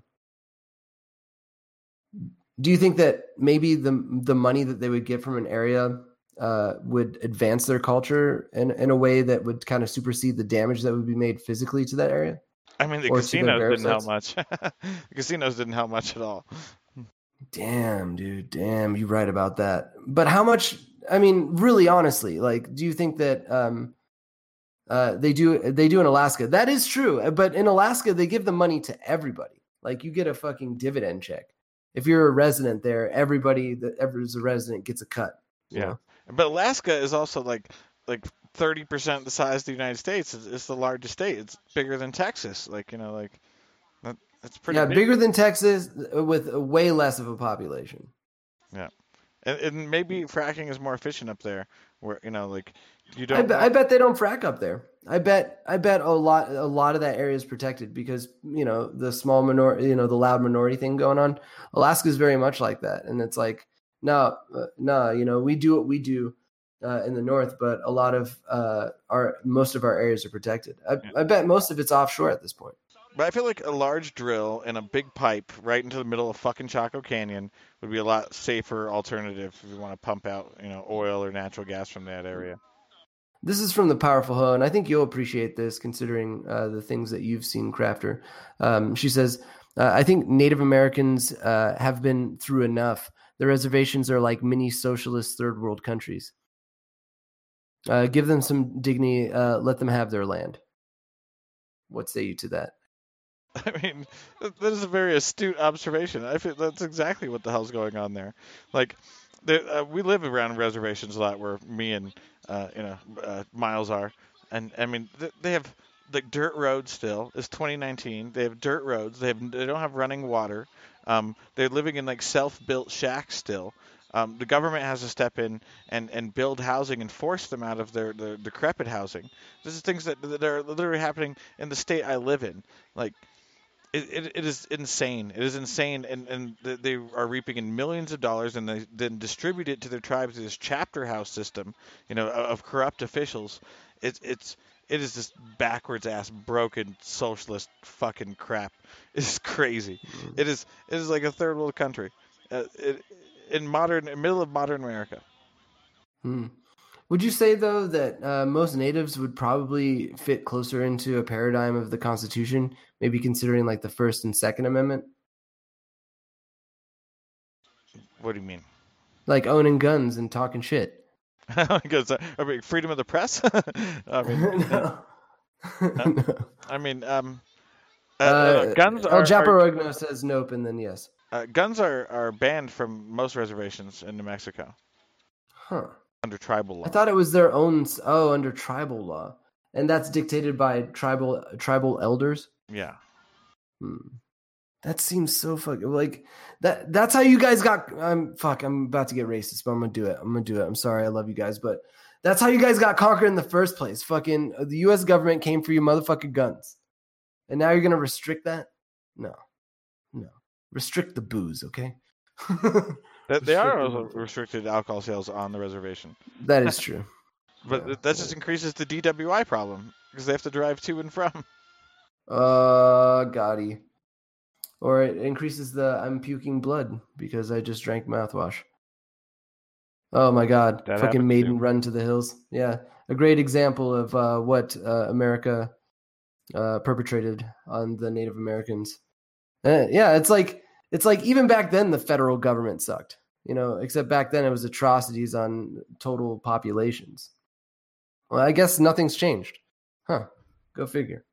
C: Do you think that maybe the the money that they would get from an area uh, would advance their culture in, in a way that would kind of supersede the damage that would be made physically to that area?
D: I mean, the
C: Or to
D: casinos
C: their
D: didn't help
C: sites?
D: much. The casinos didn't help much at all.
C: Damn, dude. Damn, you're right about that. But how much, I mean, really honestly, like, do you think that um, uh, they do they do in Alaska? That is true. But in Alaska, they give the money to everybody. Like, you get a fucking dividend check. If you're a resident there, everybody that ever is a resident gets a cut. you
D: Yeah.
C: know?
D: But Alaska is also like like thirty percent the size of the United States. It's, it's the largest state. It's bigger than Texas. Like, you know, like that, that's pretty
C: Yeah,
D: big.
C: bigger than Texas with way less of a population.
D: Yeah. And, and maybe fracking is more efficient up there where, you know, like you
C: I
D: don't
C: bet, I
D: want-
C: bet they don't frack up there. I bet I bet a lot a lot of that area is protected because, you know, the small minority, you know, the loud minority thing going on. Alaska is very much like that, and it's like no, uh, no, you know, we do what we do uh, in the north, but a lot of uh, our most of our areas are protected. I, I bet most of it's offshore at this point.
D: But I feel like a large drill and a big pipe right into the middle of fucking Chaco Canyon would be a lot safer alternative if you want to pump out, you know, oil or natural gas from that area.
C: This is from the Powerful Ho, and I think you'll appreciate this considering uh, the things that you've seen, Crafter. Um, she says, uh, I think Native Americans uh, have been through enough. The reservations are like mini socialist third world countries. Uh, give them some dignity. Uh, let them have their land. What say you to that?
D: I mean, that is a very astute observation. I feel that's exactly what the hell's going on there. Like, there, uh, we live around reservations a lot, where me and uh, you know uh, Miles are, and I mean th- they have like dirt roads still. It's twenty nineteen. They have dirt roads. They have they don't have running water. Um, they're living in like self-built shacks still. Um, the government has to step in and, and build housing and force them out of their, their decrepit housing. This is things that, that are literally happening in the state I live in. Like, it, it, it is insane. It is insane, and, and they are reaping in millions of dollars, and they then distribute it to their tribes through this chapter house system, you know, of corrupt officials. It's it's it is this backwards ass, broken socialist fucking crap. It's crazy. Mm-hmm. It is it is like a third world country. Uh, it. In modern, in middle of modern America.
C: Hmm. Would you say though that uh, most natives would probably fit closer into a paradigm of the Constitution, maybe considering like the First and Second Amendment?
D: What do you mean?
C: Like owning guns and talking shit.
D: Because uh, I mean, freedom of the press. I mean,
C: no.
D: uh,
C: no.
D: I mean, um, uh,
C: uh,
D: uh, guns
C: El
D: are.
C: Japarogno says nope, and then yes.
D: Uh, guns are, are banned from most reservations in New Mexico.
C: Huh.
D: Under tribal law.
C: I thought it was their own. Oh, under tribal law, and that's dictated by tribal tribal elders.
D: Yeah.
C: Hmm. That seems so fucking like that. That's how you guys got. I'm fuck. I'm about to get racist, but I'm gonna do it. I'm gonna do it. I'm sorry. I love you guys, but that's how you guys got conquered in the first place. Fucking the U S government came for your motherfucking guns, and now you're gonna restrict that? No, no. Restrict the booze, okay?
D: that, they are also restricted alcohol sales on the reservation.
C: That is true.
D: But yeah. that just increases the D W I problem because they have to drive to and from.
C: Uh, Gotti. Or it increases the I'm puking blood because I just drank mouthwash. Oh my God.
D: That
C: Fucking Maiden
D: too.
C: Run to the Hills. Yeah. A great example of uh, what uh, America uh, perpetrated on the Native Americans. Uh, yeah, it's like, It's like even back then the federal government sucked, you know, except back then it was atrocities on total populations. Well, I guess nothing's changed. Huh. Go figure.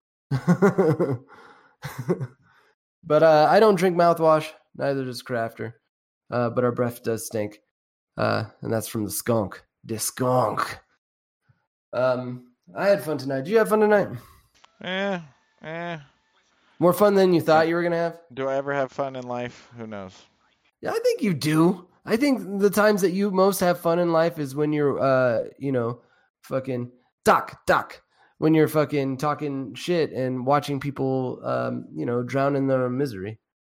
C: But uh, I don't drink mouthwash. Neither does Crafter. Uh, but our breath does stink. Uh, and that's from the skunk. The skunk. Um, I had fun tonight. Did you have fun tonight?
D: Eh, eh.
C: More fun than you thought you were going to have?
D: Do I ever have fun in life? Who knows?
C: Yeah, I think you do. I think the times that you most have fun in life is when you're, uh, you know, fucking duck, duck. When you're fucking talking shit and watching people, um, you know, drown in their misery.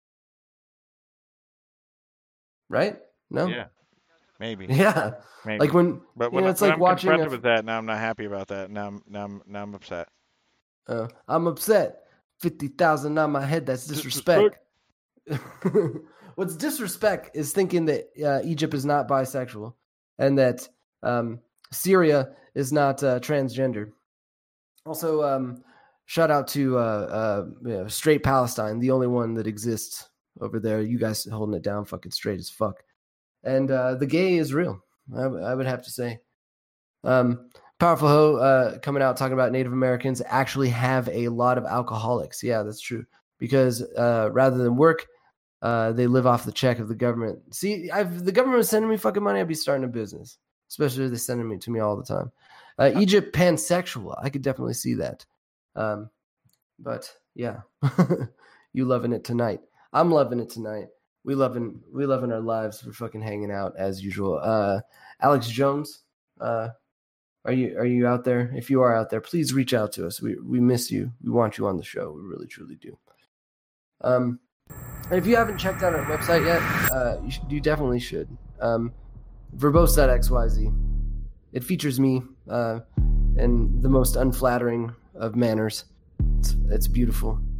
C: Right? No?
D: Yeah. Maybe.
C: Yeah.
D: Maybe.
C: Like when,
D: but
C: you
D: when,
C: know, it's
D: when
C: like
D: I'm
C: watching
D: confronted
C: a-
D: with that, now I'm not happy about that. Now I'm, now I'm, now I'm upset.
C: Uh, I'm upset. fifty thousand on my head. That's disrespect. What's disrespect is thinking that uh, Egypt is not bisexual and that um, Syria is not uh, transgender. Also, um, shout out to uh, uh, you know, Straight Palestine, the only one that exists over there. You guys holding it down fucking straight as fuck. And uh, the gay is real, I, w- I would have to say. Um, Powerful Ho uh, coming out talking about Native Americans actually have a lot of alcoholics. Yeah, that's true. Because uh, rather than work, uh, they live off the check of the government. See, if the government was sending me fucking money, I'd be starting a business. Especially if they're sending it to me all the time. Uh, Egypt pansexual. I could definitely see that. Um, but yeah, you loving it tonight. I'm loving it tonight. We loving we loving our lives. We're fucking hanging out as usual. Uh, Alex Jones, uh, are you are you out there? If you are out there, please reach out to us. We we miss you. We want you on the show. We really truly do. Um, and if you haven't checked out our website yet, uh, you, should, you definitely should. Um, verbose dot x y z. It features me uh, in the most unflattering of manners. It's, it's beautiful.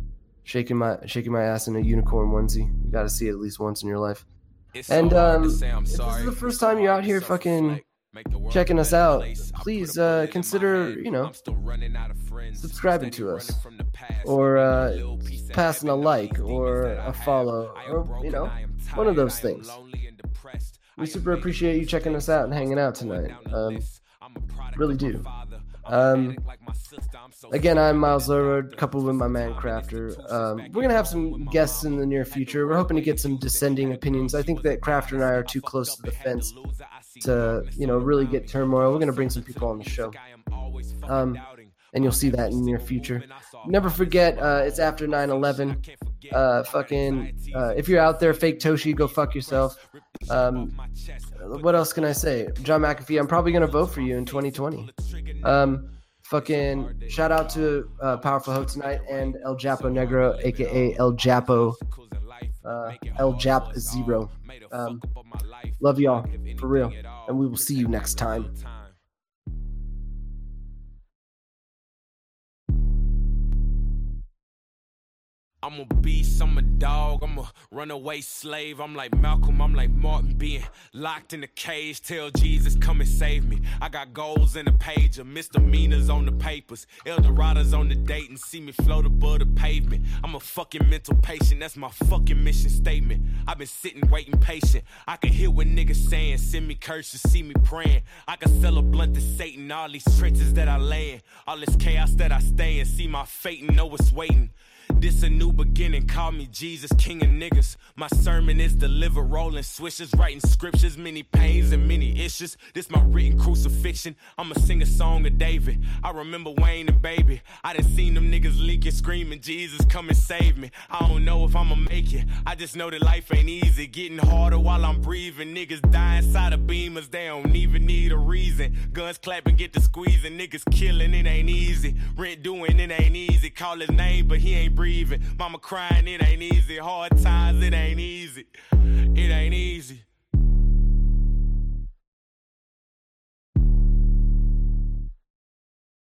C: shaking my shaking my ass in a unicorn onesie. You got to see it at least once in your life. And um, if this is the first time you're out here fucking checking us out, please uh, consider, you know, subscribing to us, or uh, passing a like, or a follow, or, you know, one of those things. We super appreciate you checking us out and hanging out tonight. Um, really do. Um, again, I'm Miles Lurwood, coupled with my man Crafter. Um, we're gonna have some guests in the near future. We're hoping to get some dissenting opinions. I think that Crafter and I are too close to the fence to, you know, really get turmoil. We're gonna bring some people on the show, um, and you'll see that in the near future. Never forget, uh, it's after nine eleven. Uh, fucking, uh, if you're out there, fake Toshi, go fuck yourself. Um, what else can I say? John McAfee, I'm probably gonna vote for you in twenty twenty. Um, fucking shout out to uh, Powerful Ho tonight and El Japo Negro, aka El Japo, uh, El Jap Zero. Um, love y'all for real, and we will see you next time.
Q: I'm a beast, I'm a dog, I'm a runaway slave. I'm like Malcolm, I'm like Martin, being locked in a cage. Tell Jesus, come and save me. I got goals in the page of misdemeanors on the papers. Eldorado's on the date and see me float above the pavement. I'm a fucking mental patient, that's my fucking mission statement. I've been sitting, waiting patient. I can hear what niggas saying, send me curses, see me praying. I can sell a blunt to Satan, all these trenches that I lay in. All this chaos that I stay in, see my fate and know it's waiting. This a new beginning, call me Jesus, king of niggas. My sermon is delivered, rolling swishers, writing scriptures, many pains and many issues. This my written crucifixion, I'ma sing a song of David. I remember Wayne and Baby, I done seen them niggas leaking, screaming, Jesus, come and save me. I don't know if I'ma make it, I just know that life ain't easy. Getting harder while I'm breathing, niggas die inside of Beamers, they don't even need a reason. Guns clapping, get to squeezing, niggas killing, it ain't easy. Rent doing, it ain't easy, call his name, but he ain't breathing. Mama crying, it ain't easy. Hard times, it ain't easy. It ain't easy.